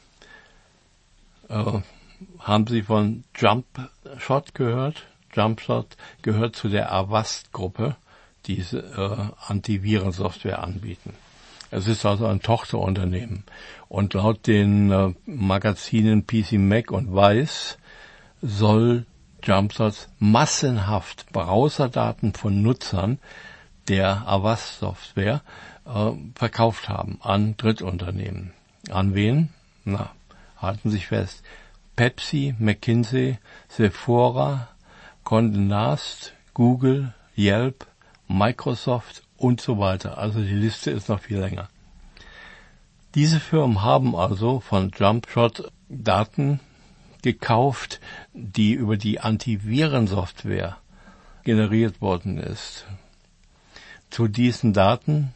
Haben Sie von JumpShot gehört? JumpShot gehört zu der Avast-Gruppe, die diese Antivirensoftware anbieten. Es ist also ein Tochterunternehmen. Und laut den Magazinen PC Mac und Vice soll JumpShot massenhaft Browserdaten von Nutzern der Avast-Software verkauft haben an Drittunternehmen. An wen? Na, halten Sie sich fest. Pepsi, McKinsey, Sephora, Condé Nast, Google, Yelp, Microsoft und so weiter. Also die Liste ist noch viel länger. Diese Firmen haben also von JumpShot Daten gekauft, die über die Antivirensoftware generiert worden ist. Zu diesen Daten,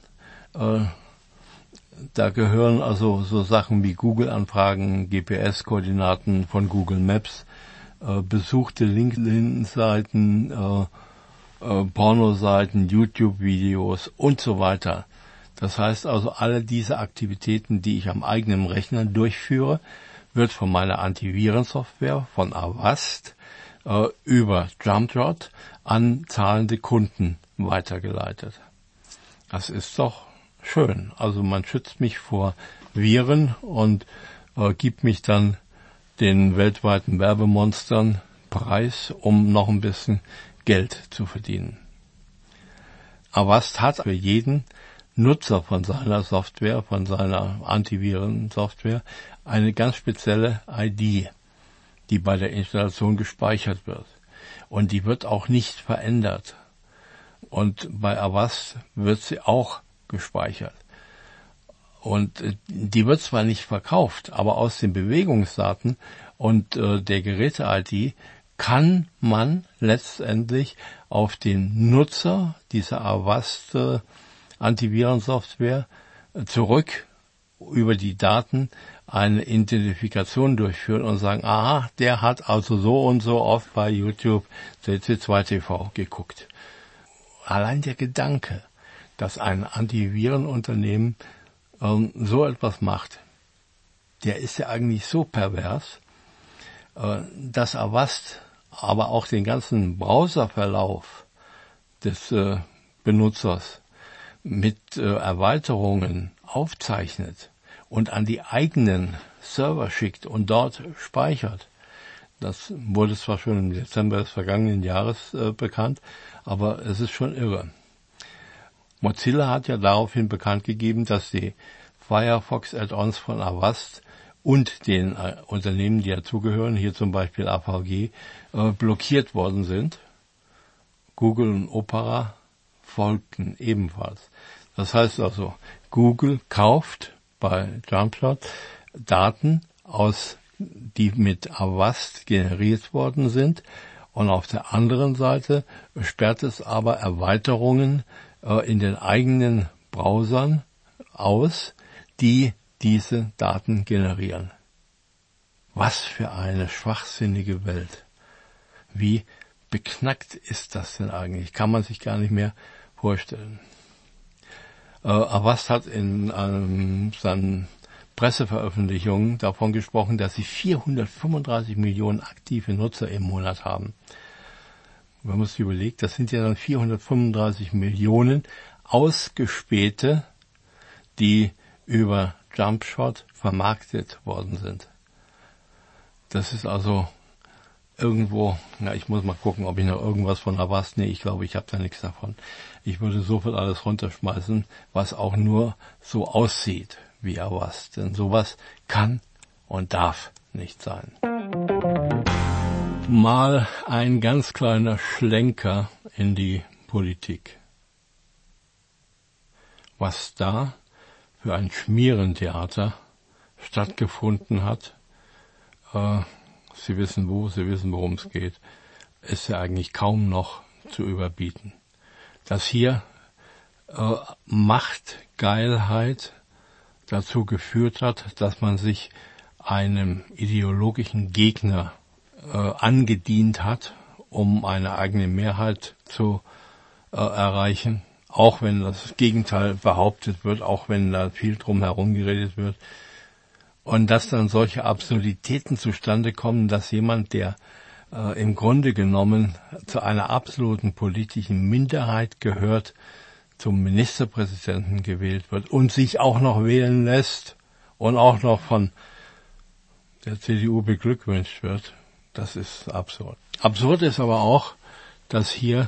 da gehören also so Sachen wie Google-Anfragen, GPS-Koordinaten von Google Maps, besuchte LinkedIn-Seiten, Pornoseiten, YouTube-Videos und so weiter. Das heißt also, alle diese Aktivitäten, die ich am eigenen Rechner durchführe, wird von meiner Antivirensoftware, von Avast, über JumpShot an zahlende Kunden weitergeleitet. Das ist doch schön. Also man schützt mich vor Viren und gibt mich dann den weltweiten Werbemonstern preis, um noch ein bisschen Geld zu verdienen. Avast hat für jeden Nutzer von seiner Software, von seiner Antivirensoftware, eine ganz spezielle ID, die bei der Installation gespeichert wird. Und die wird auch nicht verändert. Und bei Avast wird sie auch gespeichert. Und die wird zwar nicht verkauft, aber aus den Bewegungsdaten und der Geräte-ID kann man letztendlich auf den Nutzer dieser Avast Antivirensoftware zurück über die Daten eine Identifikation durchführen und sagen, aha, der hat also so und so oft bei YouTube CC2 TV geguckt. Allein der Gedanke, dass ein Antivirenunternehmen so etwas macht, der ist ja eigentlich so pervers, dass Avast aber auch den ganzen Browserverlauf des Benutzers mit Erweiterungen aufzeichnet und an die eigenen Server schickt und dort speichert. Das wurde zwar schon im Dezember des vergangenen Jahres bekannt, aber es ist schon irre. Mozilla hat ja daraufhin bekannt gegeben, dass die Firefox Add-ons von Avast und den Unternehmen, die dazugehören, hier zum Beispiel AVG, blockiert worden sind. Google und Opera folgten ebenfalls. Das heißt also, Google kauft bei Jumpshot Daten die mit Avast generiert worden sind, und auf der anderen Seite sperrt es aber Erweiterungen in den eigenen Browsern aus, die diese Daten generieren. Was für eine schwachsinnige Welt. Wie beknackt ist das denn eigentlich? Kann man sich gar nicht mehr vorstellen. Avast hat in seinen Presseveröffentlichungen davon gesprochen, dass sie 435 Millionen aktive Nutzer im Monat haben. Wenn man sich überlegt, das sind ja dann 435 Millionen Ausgespähte, die über Jumpshot vermarktet worden sind. Das ist also irgendwo, ich muss mal gucken, ob ich noch irgendwas von Avast, ich glaube, ich habe da nichts davon. Ich würde sofort alles runterschmeißen, was auch nur so aussieht wie Avast, denn sowas kann und darf nicht sein. Mal ein ganz kleiner Schlenker in die Politik. Was da für ein Schmierentheater stattgefunden hat, Sie wissen wo, Sie wissen, worum es geht, ist ja eigentlich kaum noch zu überbieten. Dass hier Machtgeilheit dazu geführt hat, dass man sich einem ideologischen Gegner angedient hat, um eine eigene Mehrheit zu erreichen, auch wenn das Gegenteil behauptet wird, auch wenn da viel drum herum geredet wird. Und dass dann solche Absurditäten zustande kommen, dass jemand, der im Grunde genommen zu einer absoluten politischen Minderheit gehört, zum Ministerpräsidenten gewählt wird und sich auch noch wählen lässt und auch noch von der CDU beglückwünscht wird, das ist absurd. Absurd ist aber auch, dass hier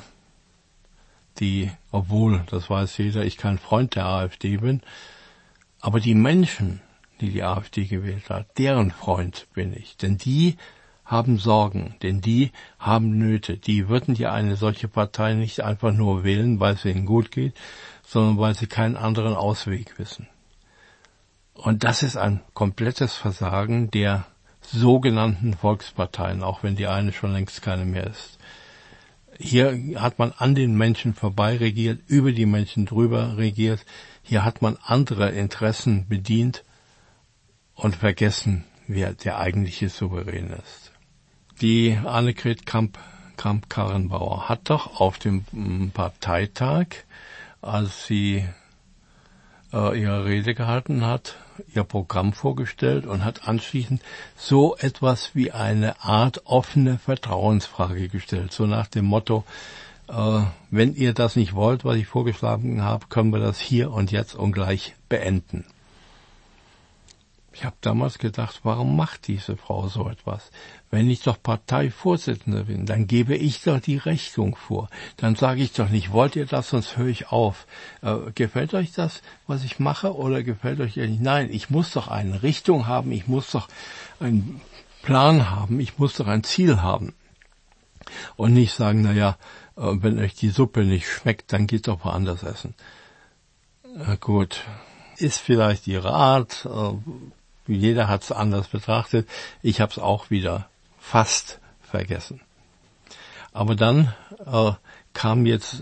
obwohl, das weiß jeder, ich kein Freund der AfD bin, aber die Menschen, die AfD gewählt hat, deren Freund bin ich. Denn die haben Sorgen, denn die haben Nöte. Die würden ja eine solche Partei nicht einfach nur wählen, weil es ihnen gut geht, sondern weil sie keinen anderen Ausweg wissen. Und das ist ein komplettes Versagen der sogenannten Volksparteien, auch wenn die eine schon längst keine mehr ist. Hier hat man an den Menschen vorbei regiert, über die Menschen drüber regiert. Hier hat man andere Interessen bedient und vergessen, wer der eigentliche Souverän ist. Die Annegret Kramp-Karrenbauer hat doch auf dem Parteitag, als sie ihre Rede gehalten hat, ihr Programm vorgestellt und hat anschließend so etwas wie eine Art offene Vertrauensfrage gestellt. So nach dem Motto, wenn ihr das nicht wollt, was ich vorgeschlagen habe, können wir das hier und jetzt und gleich beenden. Ich habe damals gedacht, warum macht diese Frau so etwas? Wenn ich doch Parteivorsitzender bin, dann gebe ich doch die Richtung vor. Dann sage ich doch nicht, wollt ihr das, sonst höre ich auf. Gefällt euch das, was ich mache, oder gefällt euch nicht? Nein, ich muss doch eine Richtung haben, ich muss doch einen Plan haben, ich muss doch ein Ziel haben. Und nicht sagen, wenn euch die Suppe nicht schmeckt, dann geht doch woanders essen. Gut, ist vielleicht ihre Art, jeder hat es anders betrachtet. Ich habe es auch wieder fast vergessen. Aber dann kam jetzt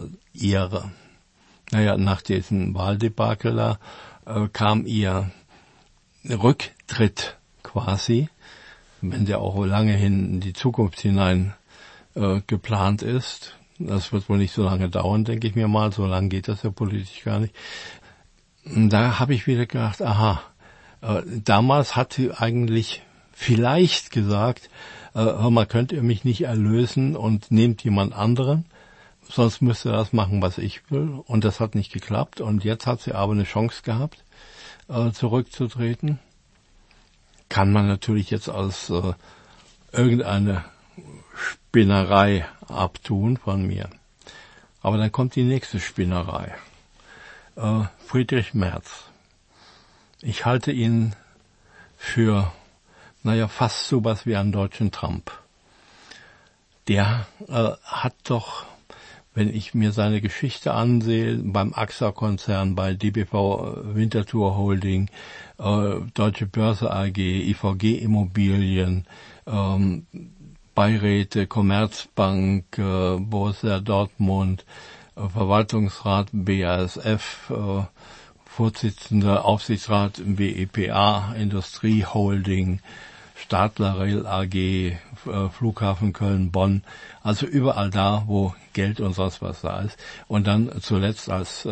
nach diesem Wahldebakel da, kam ihr Rücktritt quasi, wenn der auch lange in die Zukunft hinein geplant ist. Das wird wohl nicht so lange dauern, denke ich mir mal. So lange geht das ja politisch gar nicht. Da habe ich wieder gedacht, damals hat sie eigentlich vielleicht gesagt, hör mal, könnt ihr mich nicht erlösen und nehmt jemand anderen, sonst müsst ihr das machen, was ich will. Und das hat nicht geklappt. Und jetzt hat sie aber eine Chance gehabt, zurückzutreten. Kann man natürlich jetzt als irgendeine Spinnerei abtun von mir. Aber dann kommt die nächste Spinnerei. Friedrich Merz. Ich halte ihn für, fast sowas wie einen deutschen Trump. Der hat doch, wenn ich mir seine Geschichte ansehe, beim AXA-Konzern, bei DBV Winterthur Holding, Deutsche Börse AG, IVG Immobilien, Beiräte, Commerzbank, Borussia Dortmund, Verwaltungsrat BASF, Vorsitzender Aufsichtsrat BEPA, Industrie Holding, Stadler Rail AG, Flughafen Köln-Bonn, also überall da, wo Geld und sonst was da ist. Und dann zuletzt als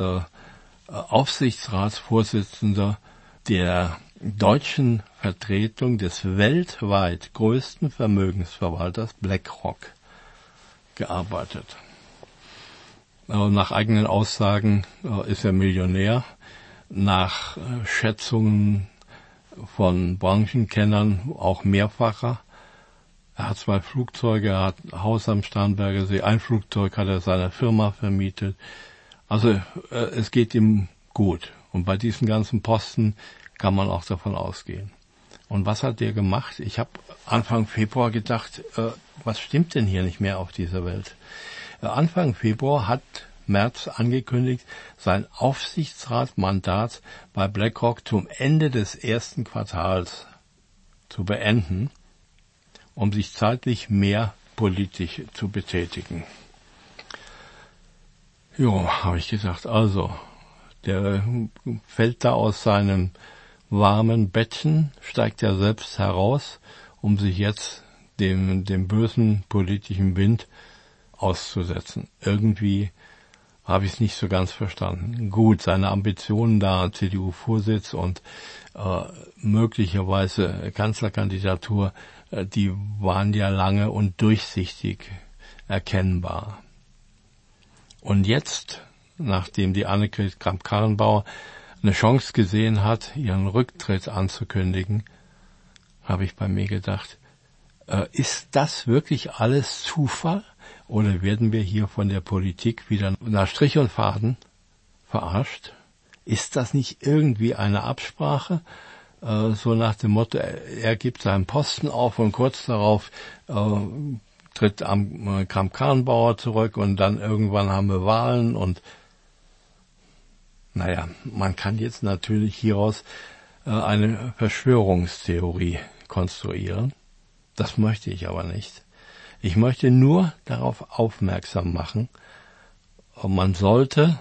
Aufsichtsratsvorsitzender der deutschen Vertretung des weltweit größten Vermögensverwalters BlackRock gearbeitet. Nach eigenen Aussagen ist er Millionär. Nach Schätzungen von Branchenkennern auch mehrfacher. Er hat 2 Flugzeuge, er hat ein Haus am Starnberger See, ein Flugzeug hat er seiner Firma vermietet. Also es geht ihm gut. Und bei diesen ganzen Posten kann man auch davon ausgehen. Und was hat der gemacht? Ich habe Anfang Februar gedacht, was stimmt denn hier nicht mehr auf dieser Welt? Anfang Februar hat Merz angekündigt, sein Aufsichtsratmandat bei BlackRock zum Ende des ersten Quartals zu beenden, um sich zeitlich mehr politisch zu betätigen. Jo, habe ich gesagt, also, der fällt da aus seinem warmen Bettchen, steigt er selbst heraus, um sich jetzt dem bösen politischen Wind auszusetzen. Irgendwie habe ich es nicht so ganz verstanden. Gut, seine Ambitionen da, CDU-Vorsitz und möglicherweise Kanzlerkandidatur, die waren ja lange und durchsichtig erkennbar. Und jetzt, nachdem die Annegret Kramp-Karrenbauer eine Chance gesehen hat, ihren Rücktritt anzukündigen, habe ich bei mir gedacht, ist das wirklich alles Zufall? Oder werden wir hier von der Politik wieder nach Strich und Faden verarscht? Ist das nicht irgendwie eine Absprache? So nach dem Motto, er gibt seinen Posten auf und kurz darauf tritt Kramp-Karrenbauer zurück und dann irgendwann haben wir Wahlen und man kann jetzt natürlich hieraus eine Verschwörungstheorie konstruieren. Das möchte ich aber nicht. Ich möchte nur darauf aufmerksam machen, man sollte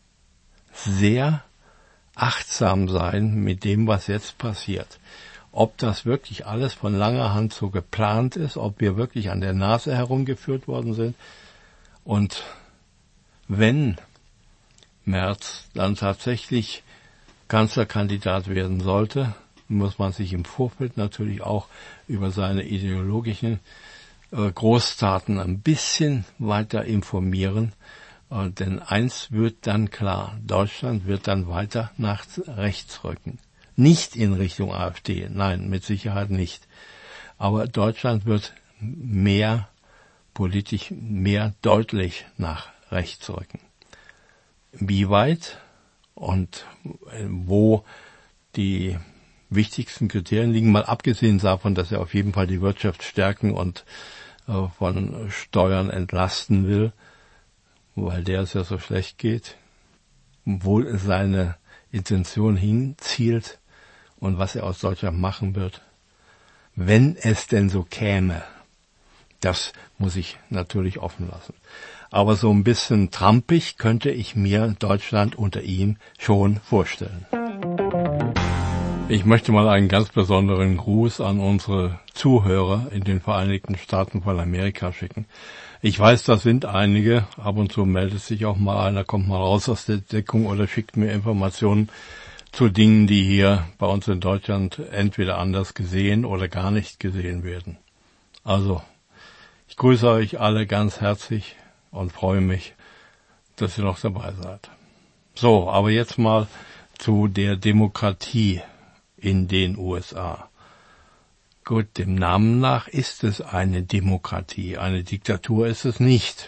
sehr achtsam sein mit dem, was jetzt passiert. Ob das wirklich alles von langer Hand so geplant ist, ob wir wirklich an der Nase herumgeführt worden sind. Und wenn Merz dann tatsächlich Kanzlerkandidat werden sollte, muss man sich im Vorfeld natürlich auch über seine ideologischen Großtaten ein bisschen weiter informieren, denn eins wird dann klar, Deutschland wird dann weiter nach rechts rücken. Nicht in Richtung AfD, nein, mit Sicherheit nicht. Aber Deutschland wird politisch mehr deutlich nach rechts rücken. Wie weit und wo die wichtigsten Kriterien liegen, mal abgesehen davon, dass er auf jeden Fall die Wirtschaft stärken und von Steuern entlasten will, weil der es ja so schlecht geht, wo seine Intention hinzielt und was er aus Deutschland machen wird, wenn es denn so käme, das muss ich natürlich offen lassen. Aber so ein bisschen trampig könnte ich mir Deutschland unter ihm schon vorstellen. Ich möchte mal einen ganz besonderen Gruß an unsere Zuhörer in den Vereinigten Staaten von Amerika schicken. Ich weiß, das sind einige. Ab und zu meldet sich auch mal einer, kommt mal raus aus der Deckung oder schickt mir Informationen zu Dingen, die hier bei uns in Deutschland entweder anders gesehen oder gar nicht gesehen werden. Also, ich grüße euch alle ganz herzlich und freue mich, dass ihr noch dabei seid. So, aber jetzt mal zu der Demokratie in den USA. Gut, dem Namen nach ist es eine Demokratie. Eine Diktatur ist es nicht.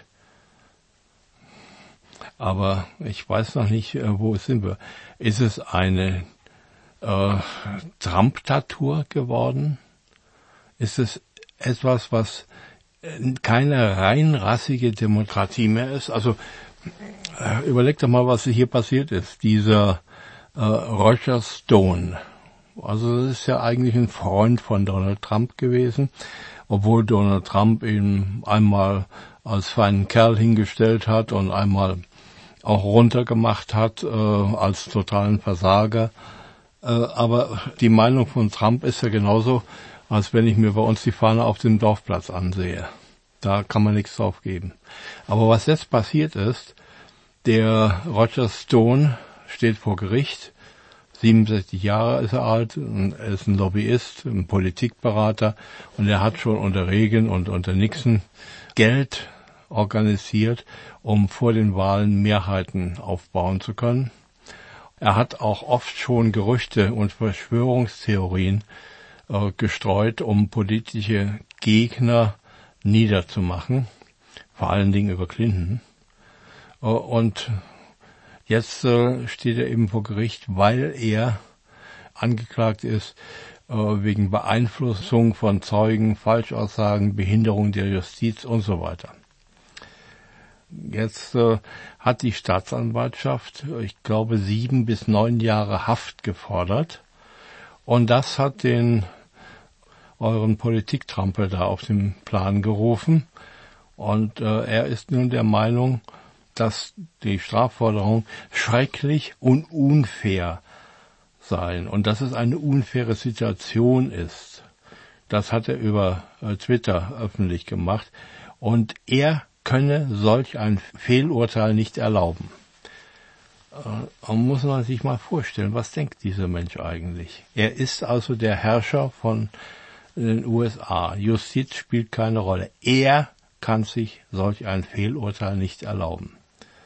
Aber ich weiß noch nicht, wo sind wir. Ist es eine Trump-Tatur geworden? Ist es etwas, was keine rein rassige Demokratie mehr ist? Also überleg doch mal, was hier passiert ist. Dieser Roger Stone, also das ist ja eigentlich ein Freund von Donald Trump gewesen, obwohl Donald Trump ihn einmal als feinen Kerl hingestellt hat und einmal auch runtergemacht hat als totalen Versager. Aber die Meinung von Trump ist ja genauso, als wenn ich mir bei uns die Fahne auf dem Dorfplatz ansehe. Da kann man nichts drauf geben. Aber was jetzt passiert ist, der Roger Stone steht vor Gericht, 67 Jahre ist er alt, er ist ein Lobbyist, ein Politikberater und er hat schon unter Reagan und unter Nixon Geld organisiert, um vor den Wahlen Mehrheiten aufbauen zu können. Er hat auch oft schon Gerüchte und Verschwörungstheorien gestreut, um politische Gegner niederzumachen, vor allen Dingen über Clinton. Und jetzt steht er eben vor Gericht, weil er angeklagt ist wegen Beeinflussung von Zeugen, Falschaussagen, Behinderung der Justiz und so weiter. Jetzt hat die Staatsanwaltschaft, ich glaube, 7 bis 9 Jahre Haft gefordert. Und das hat den euren Politiktrampel da auf den Plan gerufen. Und er ist nun der Meinung, dass die Strafforderung schrecklich und unfair seien und dass es eine unfaire Situation ist. Das hat er über Twitter öffentlich gemacht. Und er könne solch ein Fehlurteil nicht erlauben. Man muss sich mal vorstellen, was denkt dieser Mensch eigentlich? Er ist also der Herrscher von den USA. Justiz spielt keine Rolle. Er kann sich solch ein Fehlurteil nicht erlauben.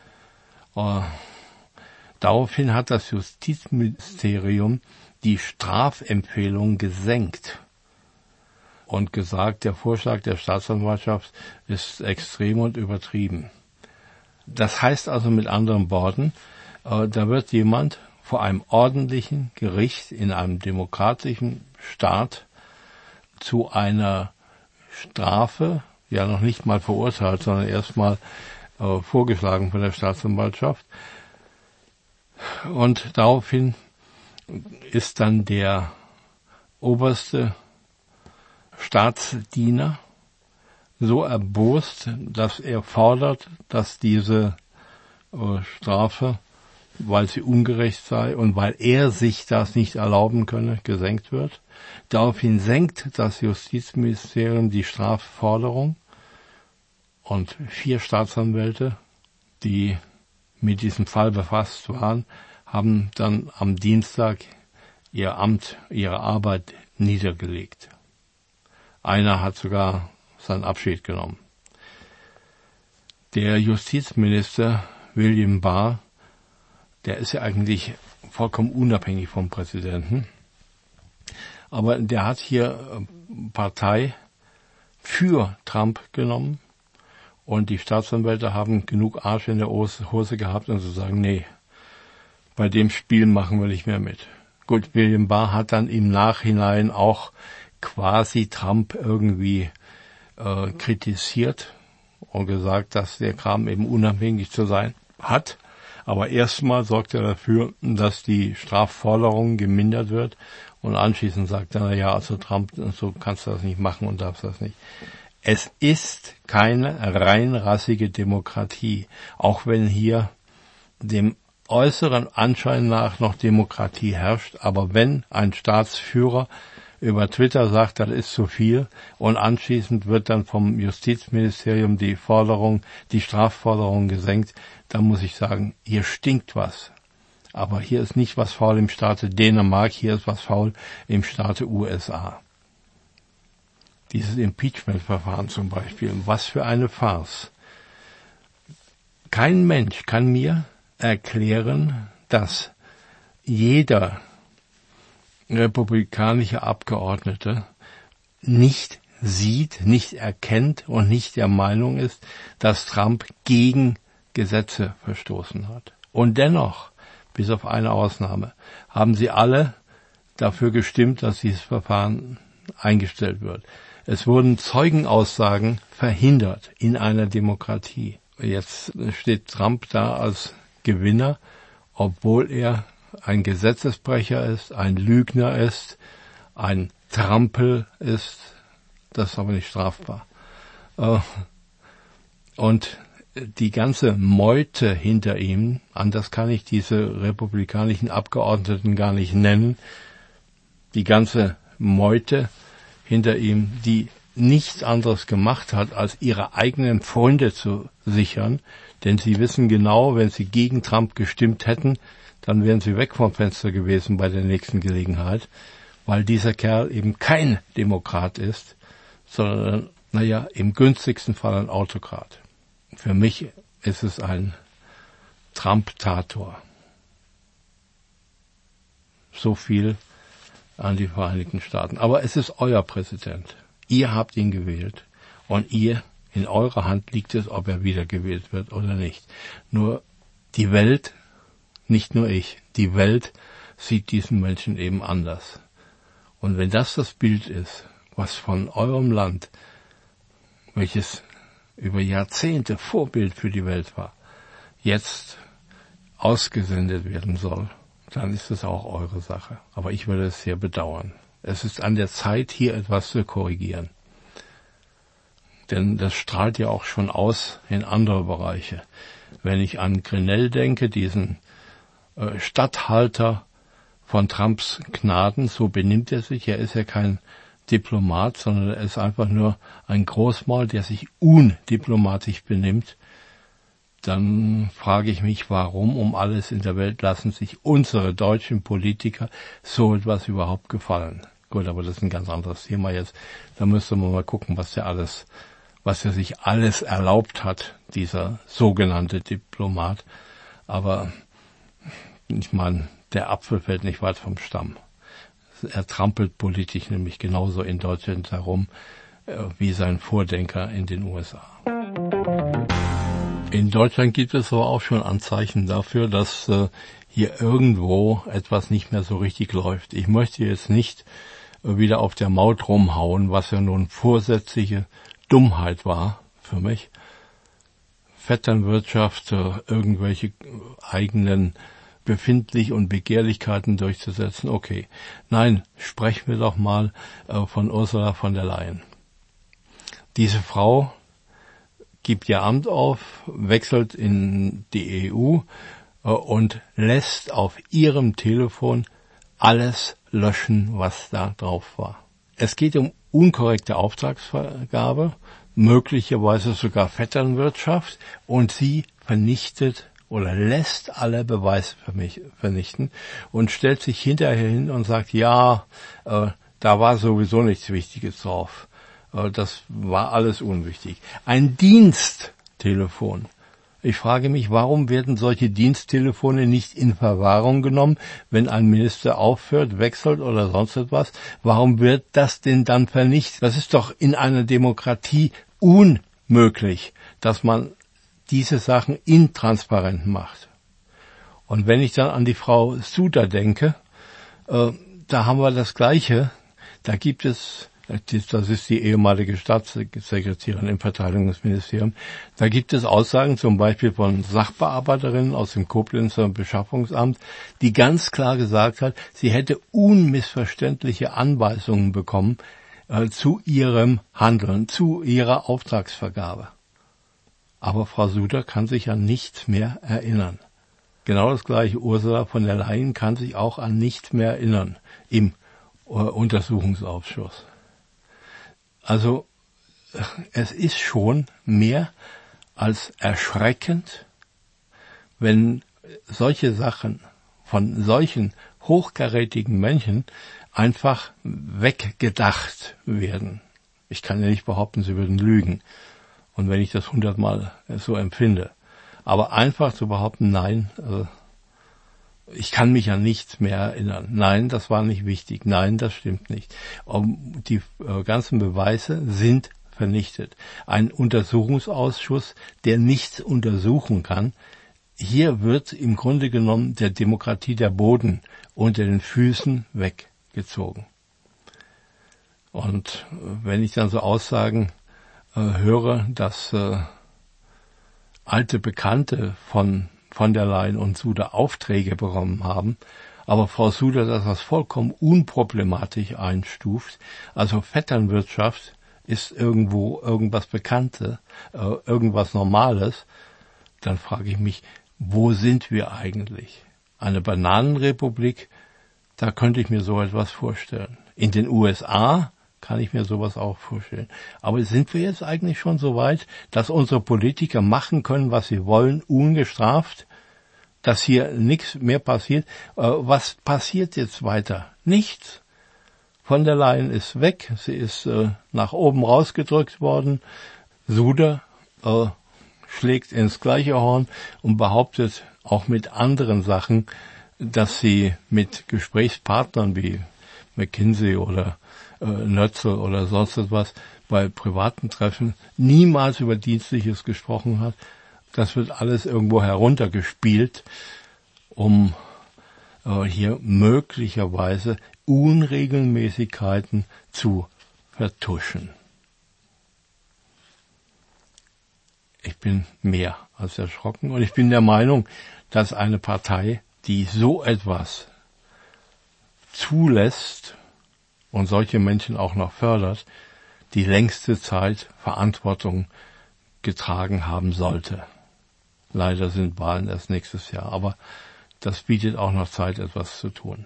Daraufhin hat das Justizministerium die Strafempfehlung gesenkt und gesagt, der Vorschlag der Staatsanwaltschaft ist extrem und übertrieben. Das heißt also mit anderen Worten, da wird jemand vor einem ordentlichen Gericht in einem demokratischen Staat zu einer Strafe, ja noch nicht mal verurteilt, sondern erstmal vorgeschlagen von der Staatsanwaltschaft. Und daraufhin ist dann der oberste Staatsdiener so erbost, dass er fordert, dass diese Strafe, weil sie ungerecht sei und weil er sich das nicht erlauben könne, gesenkt wird. Daraufhin senkt das Justizministerium die Strafforderung und 4 Staatsanwälte, die mit diesem Fall befasst waren, haben dann am Dienstag ihr Amt, ihre Arbeit niedergelegt. Einer hat sogar seinen Abschied genommen. Der Justizminister William Barr, der ist ja eigentlich vollkommen unabhängig vom Präsidenten, aber der hat hier Partei für Trump genommen und die Staatsanwälte haben genug Arsch in der Hose gehabt, um zu sagen, nee, bei dem Spiel machen wir nicht mehr mit. Gut, William Barr hat dann im Nachhinein auch quasi Trump irgendwie kritisiert und gesagt, dass der Kram eben unabhängig zu sein hat. Aber erstmal sorgt er dafür, dass die Strafforderung gemindert wird und anschließend sagt er, ja, also Trump, so kannst du das nicht machen und darfst das nicht. Es ist keine rein rassige Demokratie, auch wenn hier dem äußeren Anschein nach noch Demokratie herrscht, aber wenn ein Staatsführer über Twitter sagt, das ist zu viel und anschließend wird dann vom Justizministerium die Strafforderung gesenkt, dann muss ich sagen, hier stinkt was. Aber hier ist nicht was faul im Staate Dänemark, hier ist was faul im Staate USA. Dieses Impeachment-Verfahren zum Beispiel, was für eine Farce. Kein Mensch kann mir erklären, dass jeder republikanische Abgeordnete nicht sieht, nicht erkennt und nicht der Meinung ist, dass Trump gegen Gesetze verstoßen hat. Und dennoch, bis auf eine Ausnahme, haben sie alle dafür gestimmt, dass dieses Verfahren eingestellt wird. Es wurden Zeugenaussagen verhindert in einer Demokratie. Jetzt steht Trump da als Gewinner, obwohl er ein Gesetzesbrecher ist, ein Lügner ist, ein Trampel ist. Das ist aber nicht strafbar. Und die ganze Meute hinter ihm, anders kann ich diese republikanischen Abgeordneten gar nicht nennen, die ganze Meute hinter ihm, die nichts anderes gemacht hat, als ihre eigenen Freunde zu sichern, denn sie wissen genau, wenn sie gegen Trump gestimmt hätten, dann wären sie weg vom Fenster gewesen bei der nächsten Gelegenheit, weil dieser Kerl eben kein Demokrat ist, sondern, im günstigsten Fall ein Autokrat. Für mich ist es ein Trump-Tator. So viel an die Vereinigten Staaten. Aber es ist euer Präsident. Ihr habt ihn gewählt. Und in eurer Hand liegt es, ob er wiedergewählt wird oder nicht. Nur die Welt, nicht nur ich, die Welt sieht diesen Menschen eben anders. Und wenn das Bild ist, was von eurem Land, welches über Jahrzehnte Vorbild für die Welt war, jetzt ausgesendet werden soll, dann ist es auch eure Sache. Aber ich würde es sehr bedauern. Es ist an der Zeit, hier etwas zu korrigieren. Denn das strahlt ja auch schon aus in andere Bereiche. Wenn ich an Grenell denke, diesen Statthalter von Trumps Gnaden, so benimmt er sich. Er ist ja kein Diplomat, sondern er ist einfach nur ein Großmaul, der sich undiplomatisch benimmt. Dann frage ich mich, warum um alles in der Welt lassen sich unsere deutschen Politiker so etwas überhaupt gefallen. Gut, aber das ist ein ganz anderes Thema jetzt. Da müsste man mal gucken, was er sich alles erlaubt hat, dieser sogenannte Diplomat. Aber ich meine, der Apfel fällt nicht weit vom Stamm. Er trampelt politisch nämlich genauso in Deutschland herum wie sein Vordenker in den USA. In Deutschland gibt es aber auch schon Anzeichen dafür, dass hier irgendwo etwas nicht mehr so richtig läuft. Ich möchte jetzt nicht wieder auf der Maut rumhauen, was ja nun vorsätzliche Dummheit war für mich. Vetternwirtschaft, irgendwelche eigenen Befindlich und Begehrlichkeiten durchzusetzen, okay. Nein, sprechen wir doch mal von Ursula von der Leyen. Diese Frau gibt ihr Amt auf, wechselt in die EU und lässt auf ihrem Telefon alles löschen, was da drauf war. Es geht um unkorrekte Auftragsvergabe, möglicherweise sogar Vetternwirtschaft, und sie vernichtet oder lässt alle Beweise vernichten und stellt sich hinterher hin und sagt, da war sowieso nichts Wichtiges drauf. Das war alles unwichtig. Ein Diensttelefon. Ich frage mich, warum werden solche Diensttelefone nicht in Verwahrung genommen, wenn ein Minister aufhört, wechselt oder sonst etwas? Warum wird das denn dann vernichtet? Das ist doch in einer Demokratie unmöglich, dass man diese Sachen intransparent macht. Und wenn ich dann an die Frau Suda denke, da haben wir das Gleiche. Da gibt es, das ist die ehemalige Staatssekretärin im Verteidigungsministerium, da gibt es Aussagen zum Beispiel von Sachbearbeiterinnen aus dem Koblenzer Beschaffungsamt, die ganz klar gesagt hat, sie hätte unmissverständliche Anweisungen bekommen zu ihrem Handeln, zu ihrer Auftragsvergabe. Aber Frau Suda kann sich an nichts mehr erinnern. Genau das gleiche, Ursula von der Leyen kann sich auch an nichts mehr erinnern im Untersuchungsausschuss. Also es ist schon mehr als erschreckend, wenn solche Sachen von solchen hochkarätigen Menschen einfach weggedacht werden. Ich kann ja nicht behaupten, sie würden lügen. Und wenn ich das 100-mal so empfinde. Aber einfach zu behaupten, nein, ich kann mich an nichts mehr erinnern. Nein, das war nicht wichtig. Nein, das stimmt nicht. Die ganzen Beweise sind vernichtet. Ein Untersuchungsausschuss, der nichts untersuchen kann. Hier wird im Grunde genommen der Demokratie der Boden unter den Füßen gezogen. Und wenn ich dann so Aussagen höre, dass alte Bekannte von der Leyen und Suda Aufträge bekommen haben, aber Frau Suda das als vollkommen unproblematisch einstuft, also Vetternwirtschaft ist irgendwo irgendwas Bekanntes, irgendwas Normales, dann frage ich mich, wo sind wir eigentlich? Eine Bananenrepublik, da könnte ich mir so etwas vorstellen. In den USA kann ich mir sowas auch vorstellen. Aber sind wir jetzt eigentlich schon so weit, dass unsere Politiker machen können, was sie wollen, ungestraft, dass hier nichts mehr passiert? Was passiert jetzt weiter? Nichts. Von der Leyen ist weg, sie ist nach oben rausgedrückt worden. Suda schlägt ins gleiche Horn und behauptet auch mit anderen Sachen, dass sie mit Gesprächspartnern wie McKinsey oder Nötzel oder sonst etwas bei privaten Treffen niemals über Dienstliches gesprochen hat. Das wird alles irgendwo heruntergespielt, um hier möglicherweise Unregelmäßigkeiten zu vertuschen. Ich bin mehr als erschrocken und ich bin der Meinung, dass eine Partei, die so etwas zulässt und solche Menschen auch noch fördert, die längste Zeit Verantwortung getragen haben sollte. Leider sind Wahlen erst nächstes Jahr, aber das bietet auch noch Zeit, etwas zu tun.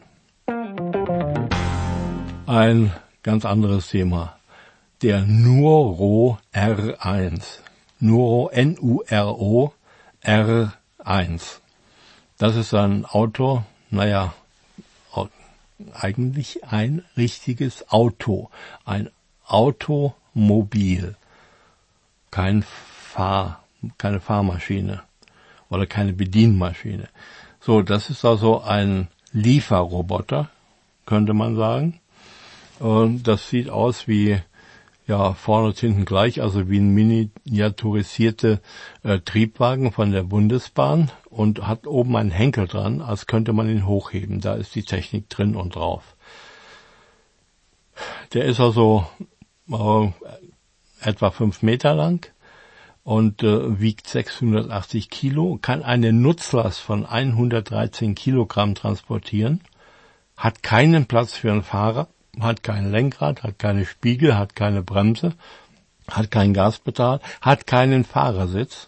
Ein ganz anderes Thema. Der Nuro R1. Nuro, N-U-R-O, R1. Das ist ein Auto, eigentlich ein richtiges Auto. Ein Automobil. Keine Fahrmaschine oder keine Bedienmaschine. So, das ist also ein Lieferroboter, könnte man sagen. Und das sieht aus wie, vorne und hinten gleich, also wie ein miniaturisierte Triebwagen von der Bundesbahn und hat oben einen Henkel dran, als könnte man ihn hochheben. Da ist die Technik drin und drauf. Der ist also etwa 5 Meter lang und wiegt 680 Kilo, kann eine Nutzlast von 113 Kilogramm transportieren, hat keinen Platz für einen Fahrer, hat kein Lenkrad, hat keine Spiegel, hat keine Bremse, hat kein Gaspedal, hat keinen Fahrersitz,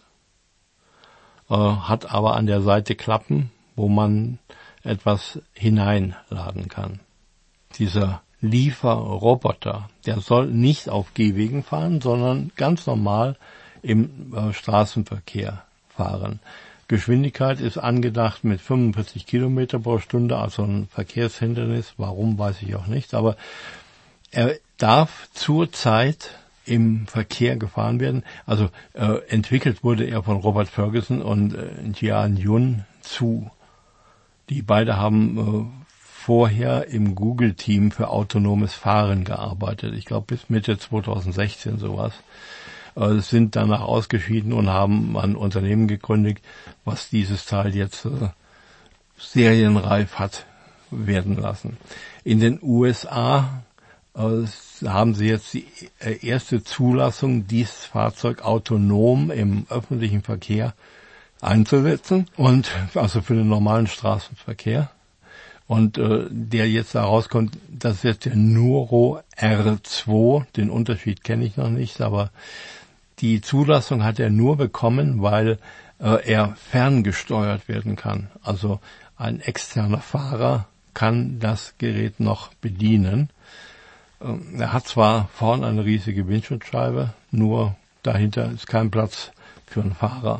hat aber an der Seite Klappen, wo man etwas hineinladen kann. Dieser Lieferroboter, der soll nicht auf Gehwegen fahren, sondern ganz normal im Straßenverkehr fahren. Geschwindigkeit ist angedacht mit 45 Kilometer pro Stunde, also ein Verkehrshindernis. Warum, weiß ich auch nicht. Aber er darf zurzeit im Verkehr gefahren werden. Also entwickelt wurde er von Robert Ferguson und Jian Yun Zhu. Die beide haben vorher im Google-Team für autonomes Fahren gearbeitet. Ich glaube bis Mitte 2016 sowas. Sind danach ausgeschieden und haben ein Unternehmen gegründet, was dieses Teil jetzt serienreif hat werden lassen. In den USA haben sie jetzt die erste Zulassung, dieses Fahrzeug autonom im öffentlichen Verkehr einzusetzen und also für den normalen Straßenverkehr. Und der jetzt da rauskommt, das ist jetzt der Nuro R2, den Unterschied kenne ich noch nicht, aber die Zulassung hat er nur bekommen, weil er ferngesteuert werden kann. Also ein externer Fahrer kann das Gerät noch bedienen. Er hat zwar vorn eine riesige Windschutzscheibe, nur dahinter ist kein Platz für einen Fahrer.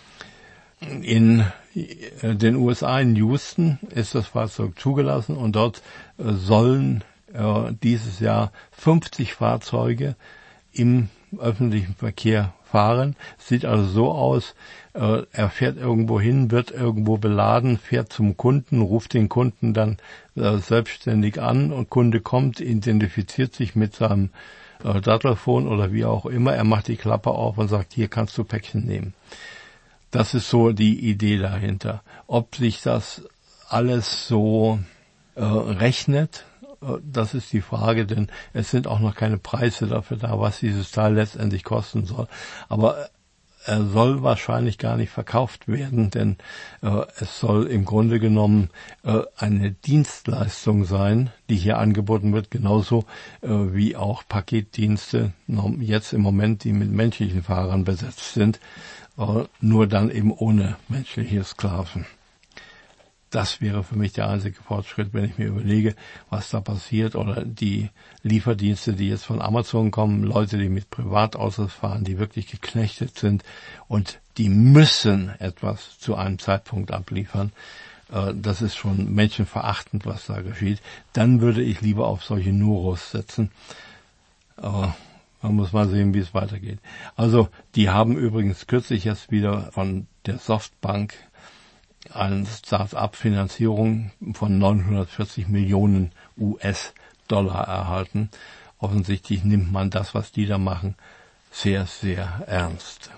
In den USA, in Houston, ist das Fahrzeug zugelassen und dort sollen dieses Jahr 50 Fahrzeuge im öffentlichen Verkehr fahren. Sieht also so aus, er fährt irgendwo hin, wird irgendwo beladen, fährt zum Kunden, ruft den Kunden dann selbstständig an und Kunde kommt, identifiziert sich mit seinem Dattelfon oder wie auch immer. Er macht die Klappe auf und sagt, hier kannst du Päckchen nehmen. Das ist so die Idee dahinter. Ob sich das alles so rechnet, Das ist die Frage, denn es sind auch noch keine Preise dafür da, was dieses Teil letztendlich kosten soll. Aber er soll wahrscheinlich gar nicht verkauft werden, denn es soll im Grunde genommen eine Dienstleistung sein, die hier angeboten wird, genauso wie auch Paketdienste jetzt im Moment, die mit menschlichen Fahrern besetzt sind, nur dann eben ohne menschliche Sklaven. Das wäre für mich der einzige Fortschritt, wenn ich mir überlege, was da passiert, oder die Lieferdienste, die jetzt von Amazon kommen, Leute, die mit Privatautos fahren, die wirklich geknechtet sind und die müssen etwas zu einem Zeitpunkt abliefern. Das ist schon menschenverachtend, was da geschieht. Dann würde ich lieber auf solche Nuros setzen. Aber man muss mal sehen, wie es weitergeht. Also, die haben übrigens kürzlich jetzt wieder von der Softbank eine Start-up-Finanzierung von 940 Millionen US-Dollar erhalten. Offensichtlich nimmt man das, was die da machen, sehr, sehr ernst.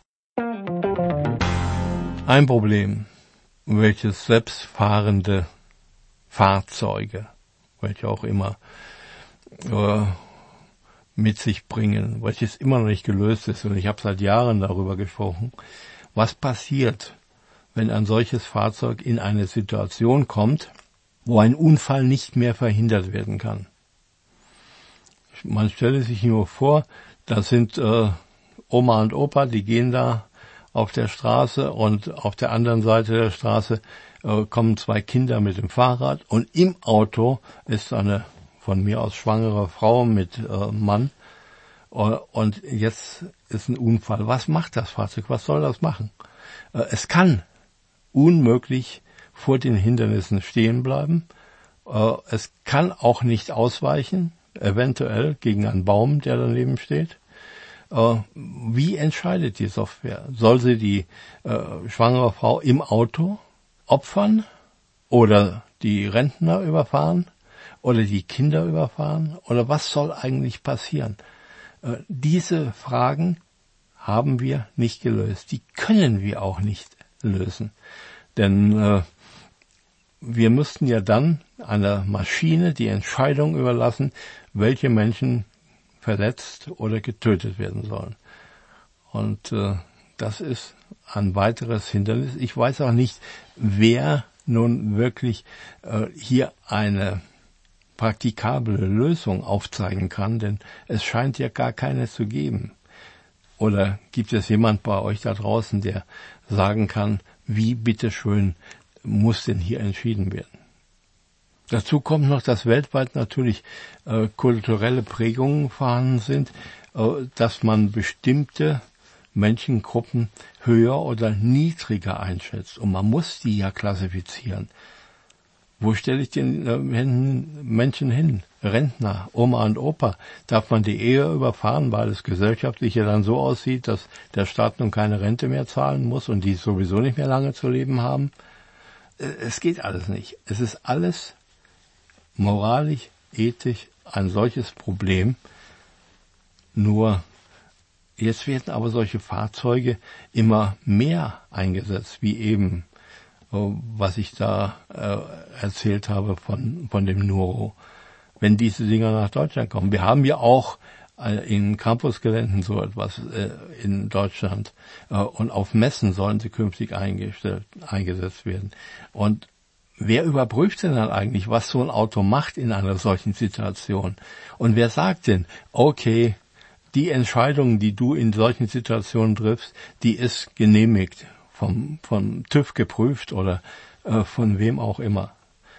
Ein Problem, welches selbstfahrende Fahrzeuge, welche auch immer, mit sich bringen, welches immer noch nicht gelöst ist. Und ich habe seit Jahren darüber gesprochen. Was passiert, wenn ein solches Fahrzeug in eine Situation kommt, wo ein Unfall nicht mehr verhindert werden kann? Man stelle sich nur vor, da sind Oma und Opa, die gehen da auf der Straße und auf der anderen Seite der Straße kommen zwei Kinder mit dem Fahrrad und im Auto ist eine von mir aus schwangere Frau mit Mann und jetzt ist ein Unfall. Was macht das Fahrzeug? Was soll das machen? Es kann unmöglich vor den Hindernissen stehen bleiben. Es kann auch nicht ausweichen, eventuell gegen einen Baum, der daneben steht. Wie entscheidet die Software? Soll sie die schwangere Frau im Auto opfern oder die Rentner überfahren oder die Kinder überfahren? Oder was soll eigentlich passieren? Diese Fragen haben wir nicht gelöst. Die können wir auch nicht lösen. Denn wir müssten ja dann einer Maschine die Entscheidung überlassen, welche Menschen verletzt oder getötet werden sollen. Und das ist ein weiteres Hindernis. Ich weiß auch nicht, wer nun wirklich hier eine praktikable Lösung aufzeigen kann, denn es scheint ja gar keine zu geben. Oder gibt es jemand bei euch da draußen, der sagen kann, wie bitteschön muss denn hier entschieden werden? Dazu kommt noch, dass weltweit natürlich kulturelle Prägungen vorhanden sind, dass man bestimmte Menschengruppen höher oder niedriger einschätzt. Und man muss die ja klassifizieren. Wo stelle ich den Menschen hin? Rentner, Oma und Opa. Darf man die eher überfahren, weil es gesellschaftlich ja dann so aussieht, dass der Staat nun keine Rente mehr zahlen muss und die sowieso nicht mehr lange zu leben haben? Es geht alles nicht. Es ist alles moralisch, ethisch ein solches Problem. Nur jetzt werden aber solche Fahrzeuge immer mehr eingesetzt, wie eben, was ich da erzählt habe von dem Nuro. Wenn diese Dinger nach Deutschland kommen. Wir haben ja auch in Campusgeländen so etwas in Deutschland und auf Messen sollen sie künftig eingesetzt werden. Und wer überprüft denn dann eigentlich, was so ein Auto macht in einer solchen Situation? Und wer sagt denn, okay, die Entscheidung, die du in solchen Situationen triffst, die ist genehmigt, vom TÜV geprüft oder von wem auch immer.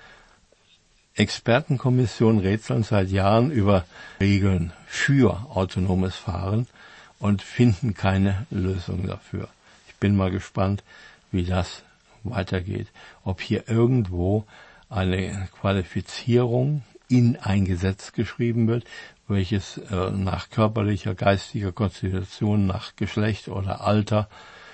Expertenkommissionen rätseln seit Jahren über Regeln für autonomes Fahren und finden keine Lösung dafür. Ich bin mal gespannt, wie das weitergeht. Ob hier irgendwo eine Qualifizierung in ein Gesetz geschrieben wird, welches nach körperlicher, geistiger Konstitution, nach Geschlecht oder Alter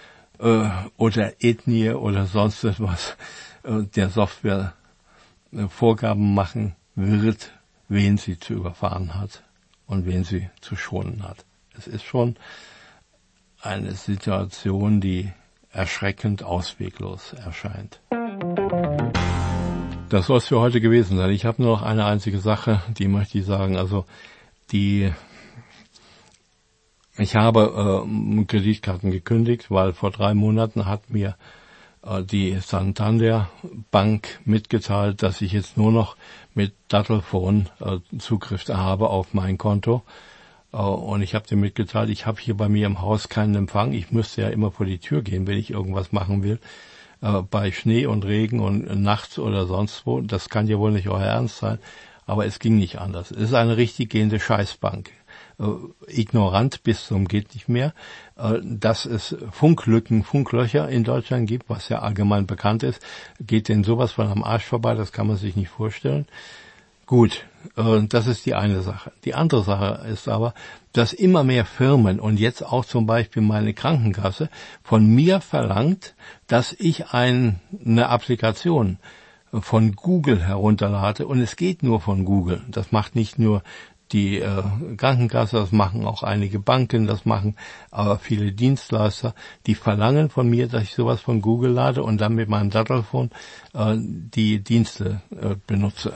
oder Ethnie oder sonst etwas der Software Vorgaben machen wird, wen sie zu überfahren hat und wen sie zu schonen hat. Es ist schon eine Situation, die erschreckend ausweglos erscheint. Das soll es für heute gewesen sein. Ich habe nur noch eine einzige Sache, die möchte ich sagen. Also ich habe Kreditkarten gekündigt, weil vor 3 Monaten hat mir die Santander Bank mitgeteilt, dass ich jetzt nur noch mit Dattelphone Zugriff habe auf mein Konto. Und ich habe dir mitgeteilt, ich habe hier bei mir im Haus keinen Empfang. Ich müsste ja immer vor die Tür gehen, wenn ich irgendwas machen will. Bei Schnee und Regen und nachts oder sonst wo. Das kann ja wohl nicht euer Ernst sein. Aber es ging nicht anders. Es ist eine richtig gehende Scheißbank. Ignorant bis zum geht nicht mehr, dass es Funklöcher in Deutschland gibt, was ja allgemein bekannt ist, geht denen sowas von am Arsch vorbei, das kann man sich nicht vorstellen. Gut, das ist die eine Sache. Die andere Sache ist aber, dass immer mehr Firmen und jetzt auch zum Beispiel meine Krankenkasse von mir verlangt, dass ich eine Applikation von Google herunterlade und es geht nur von Google. Das macht nicht nur die Krankenkasse, das machen auch einige Banken, das machen aber viele Dienstleister, die verlangen von mir, dass ich sowas von Google lade und dann mit meinem Dattelphone die Dienste benutze.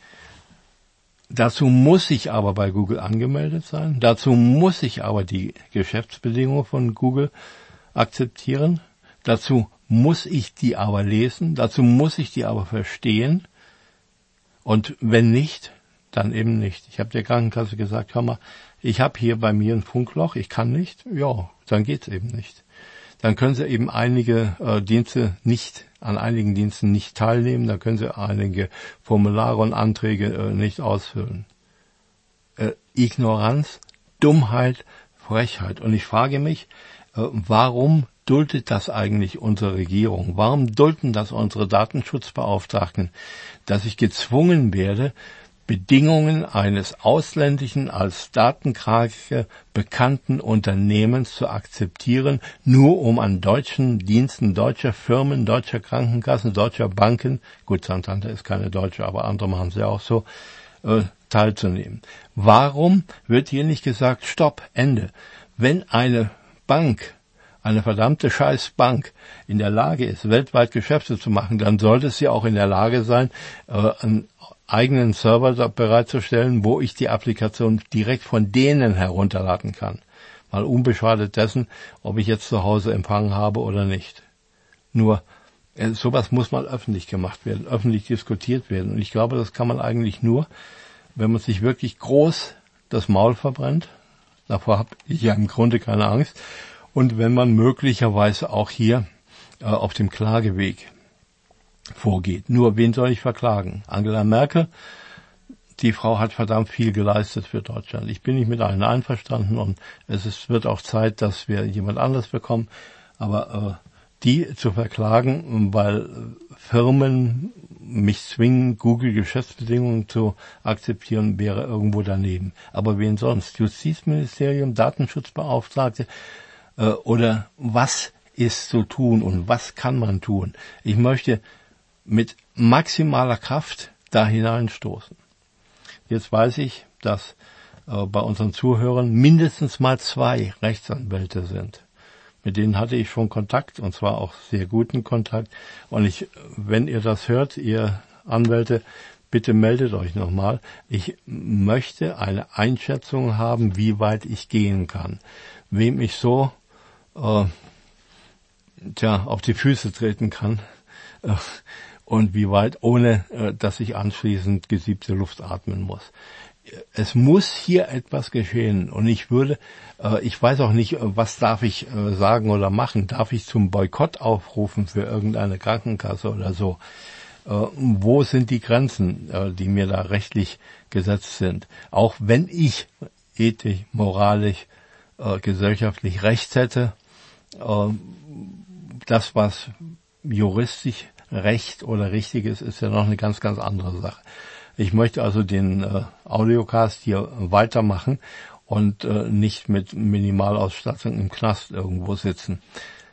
Dazu muss ich aber bei Google angemeldet sein, dazu muss ich aber die Geschäftsbedingungen von Google akzeptieren, dazu muss ich die aber lesen, dazu muss ich die aber verstehen und wenn nicht, dann eben nicht. Ich habe der Krankenkasse gesagt, hör mal, ich habe hier bei mir ein Funkloch, ich kann nicht. Ja, dann geht's eben nicht. Dann können Sie eben einige an einigen Diensten nicht teilnehmen, dann können Sie einige Formulare und Anträge nicht ausfüllen. Ignoranz, Dummheit, Frechheit. Und ich frage mich, warum duldet das eigentlich unsere Regierung? Warum dulden das unsere Datenschutzbeauftragten, dass ich gezwungen werde, Bedingungen eines ausländischen, als Datenkrake bekannten Unternehmens zu akzeptieren, nur um an deutschen Diensten deutscher Firmen, deutscher Krankenkassen, deutscher Banken, gut, Santander ist keine deutsche, aber andere machen es ja auch so, teilzunehmen. Warum wird hier nicht gesagt, Stopp, Ende? Wenn eine Bank, eine verdammte Scheißbank in der Lage ist, weltweit Geschäfte zu machen, dann sollte sie auch in der Lage sein, einen eigenen Server bereitzustellen, wo ich die Applikation direkt von denen herunterladen kann. Mal unbeschadet dessen, ob ich jetzt zu Hause Empfang habe oder nicht. Nur, sowas muss mal öffentlich gemacht werden, öffentlich diskutiert werden. Und ich glaube, das kann man eigentlich nur, wenn man sich wirklich groß das Maul verbrennt. Davor habe ich ja im Grunde keine Angst. Und wenn man möglicherweise auch hier auf dem Klageweg vorgeht. Nur, wen soll ich verklagen? Angela Merkel, die Frau hat verdammt viel geleistet für Deutschland. Ich bin nicht mit allen einverstanden und wird auch Zeit, dass wir jemand anderes bekommen. Aber die zu verklagen, weil Firmen mich zwingen, Google-Geschäftsbedingungen zu akzeptieren, wäre irgendwo daneben. Aber wen sonst? Justizministerium, Datenschutzbeauftragte oder was ist zu tun und was kann man tun? Ich möchte mit maximaler Kraft da hineinstoßen. Jetzt weiß ich, dass bei unseren Zuhörern mindestens mal 2 Rechtsanwälte sind. Mit denen hatte ich schon Kontakt, und zwar auch sehr guten Kontakt. Und wenn ihr das hört, ihr Anwälte, bitte meldet euch nochmal. Ich möchte eine Einschätzung haben, wie weit ich gehen kann. Wem ich so auf die Füße treten kann. Und wie weit, ohne dass ich anschließend gesiebte Luft atmen muss. Es muss hier etwas geschehen und ich weiß auch nicht, was darf ich sagen oder machen. Darf ich zum Boykott aufrufen für irgendeine Krankenkasse oder so? Wo sind die Grenzen, die mir da rechtlich gesetzt sind? Auch wenn ich ethisch, moralisch, gesellschaftlich Recht hätte, das, was juristisch Recht oder richtig ist ja noch eine ganz, ganz andere Sache. Ich möchte also den Audiocast hier weitermachen und nicht mit Minimalausstattung im Knast irgendwo sitzen.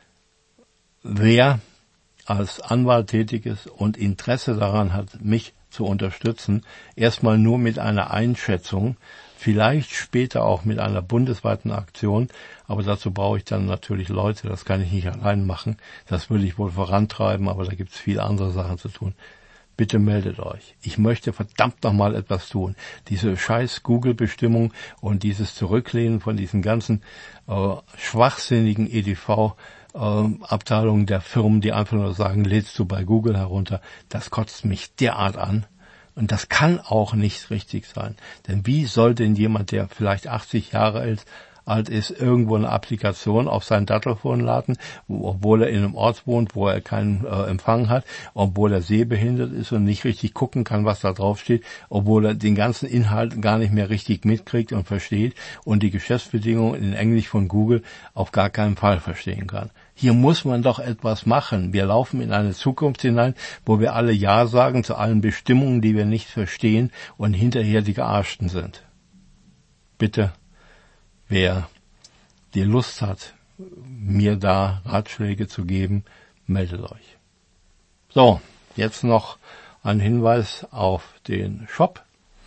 Wer als Anwalt tätig ist und Interesse daran hat, mich zu unterstützen, erstmal nur mit einer Einschätzung, vielleicht später auch mit einer bundesweiten Aktion, aber dazu brauche ich dann natürlich Leute, das kann ich nicht allein machen, das würde ich wohl vorantreiben, aber da gibt es viele andere Sachen zu tun. bitte meldet euch. Ich möchte verdammt nochmal etwas tun. Diese scheiß Google-Bestimmung und dieses Zurücklehnen von diesen ganzen schwachsinnigen EDV-Abteilungen der Firmen, die einfach nur sagen, lädst du bei Google herunter, das kotzt mich derart an. Und das kann auch nicht richtig sein. Denn wie soll denn jemand, der vielleicht 80 Jahre alt ist, irgendwo eine Applikation auf sein Dattelfon laden, obwohl er in einem Ort wohnt, wo er keinen Empfang hat, obwohl er sehbehindert ist und nicht richtig gucken kann, was da drauf steht, obwohl er den ganzen Inhalt gar nicht mehr richtig mitkriegt und versteht und die Geschäftsbedingungen in Englisch von Google auf gar keinen Fall verstehen kann. Hier muss man doch etwas machen. Wir laufen in eine Zukunft hinein, wo wir alle Ja sagen zu allen Bestimmungen, die wir nicht verstehen und hinterher die Gearschten sind. Bitte, wer die Lust hat, mir da Ratschläge zu geben, meldet euch. So, jetzt noch ein Hinweis auf den Shop.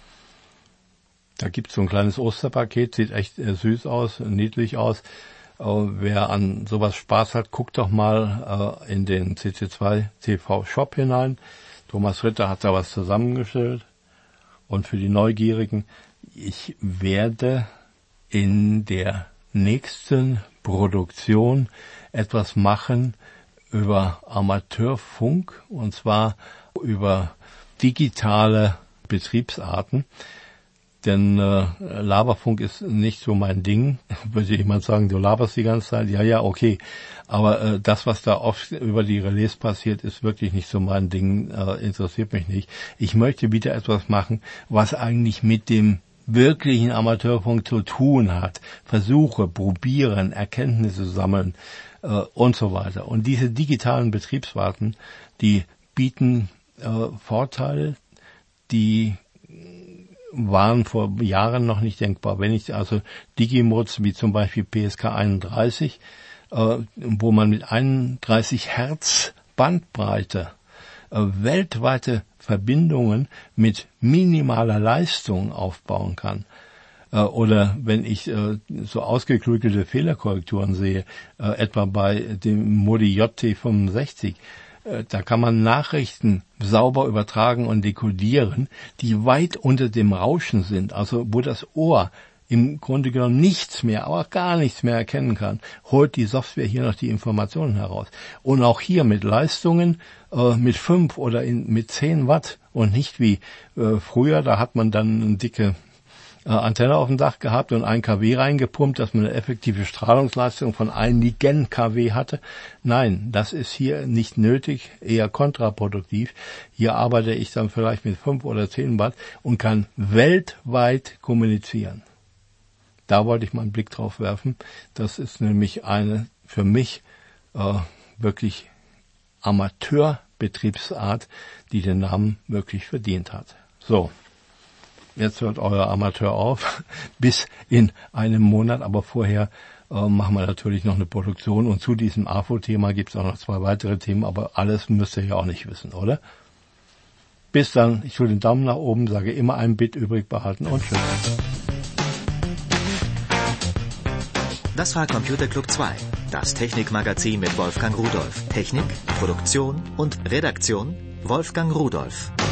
Da gibt's so ein kleines Osterpaket, sieht echt süß aus, niedlich aus. Wer an sowas Spaß hat, guckt doch mal in den CC2 TV Shop hinein. Thomas Ritter hat da was zusammengestellt. Und für die Neugierigen, ich werde in der nächsten Produktion etwas machen über Amateurfunk, und zwar über digitale Betriebsarten. Denn Laberfunk ist nicht so mein Ding. Würde jemand sagen, du laberst die ganze Zeit? Ja, okay. Aber das, was da oft über die Relais passiert, ist wirklich nicht so mein Ding, interessiert mich nicht. Ich möchte wieder etwas machen, was eigentlich mit dem wirklichen Amateurfunk zu tun hat. Versuche, probieren, Erkenntnisse sammeln und so weiter. Und diese digitalen Betriebsarten, die bieten Vorteile, die waren vor Jahren noch nicht denkbar. Wenn ich also Digimods wie zum Beispiel PSK 31, wo man mit 31 Hertz Bandbreite weltweite Verbindungen mit minimaler Leistung aufbauen kann. Oder wenn ich so ausgeklügelte Fehlerkorrekturen sehe, etwa bei dem Modi JT65, da kann man Nachrichten sauber übertragen und dekodieren, die weit unter dem Rauschen sind, also wo das Ohr im Grunde genommen nichts mehr, aber gar nichts mehr erkennen kann, holt die Software hier noch die Informationen heraus. Und auch hier mit Leistungen mit 5 oder mit 10 Watt und nicht wie früher, da hat man dann eine dicke Antenne auf dem Dach gehabt und 1 kW reingepumpt, dass man eine effektive Strahlungsleistung von 1 kW hatte. Nein, das ist hier nicht nötig, eher kontraproduktiv. Hier arbeite ich dann vielleicht mit 5 oder 10 Watt und kann weltweit kommunizieren. Da wollte ich mal einen Blick drauf werfen. Das ist nämlich eine für mich wirklich Amateurbetriebsart, die den Namen wirklich verdient hat. So. Jetzt hört euer Amateur auf, bis in einem Monat, aber vorher machen wir natürlich noch eine Produktion und zu diesem AFO-Thema gibt es auch noch 2 weitere Themen, aber alles müsst ihr ja auch nicht wissen, oder? Bis dann, ich tue den Daumen nach oben, sage immer ein Bit übrig behalten und tschüss. Das war Computer Club 2, das Technikmagazin mit Wolfgang Rudolph. Technik, Produktion und Redaktion Wolfgang Rudolph.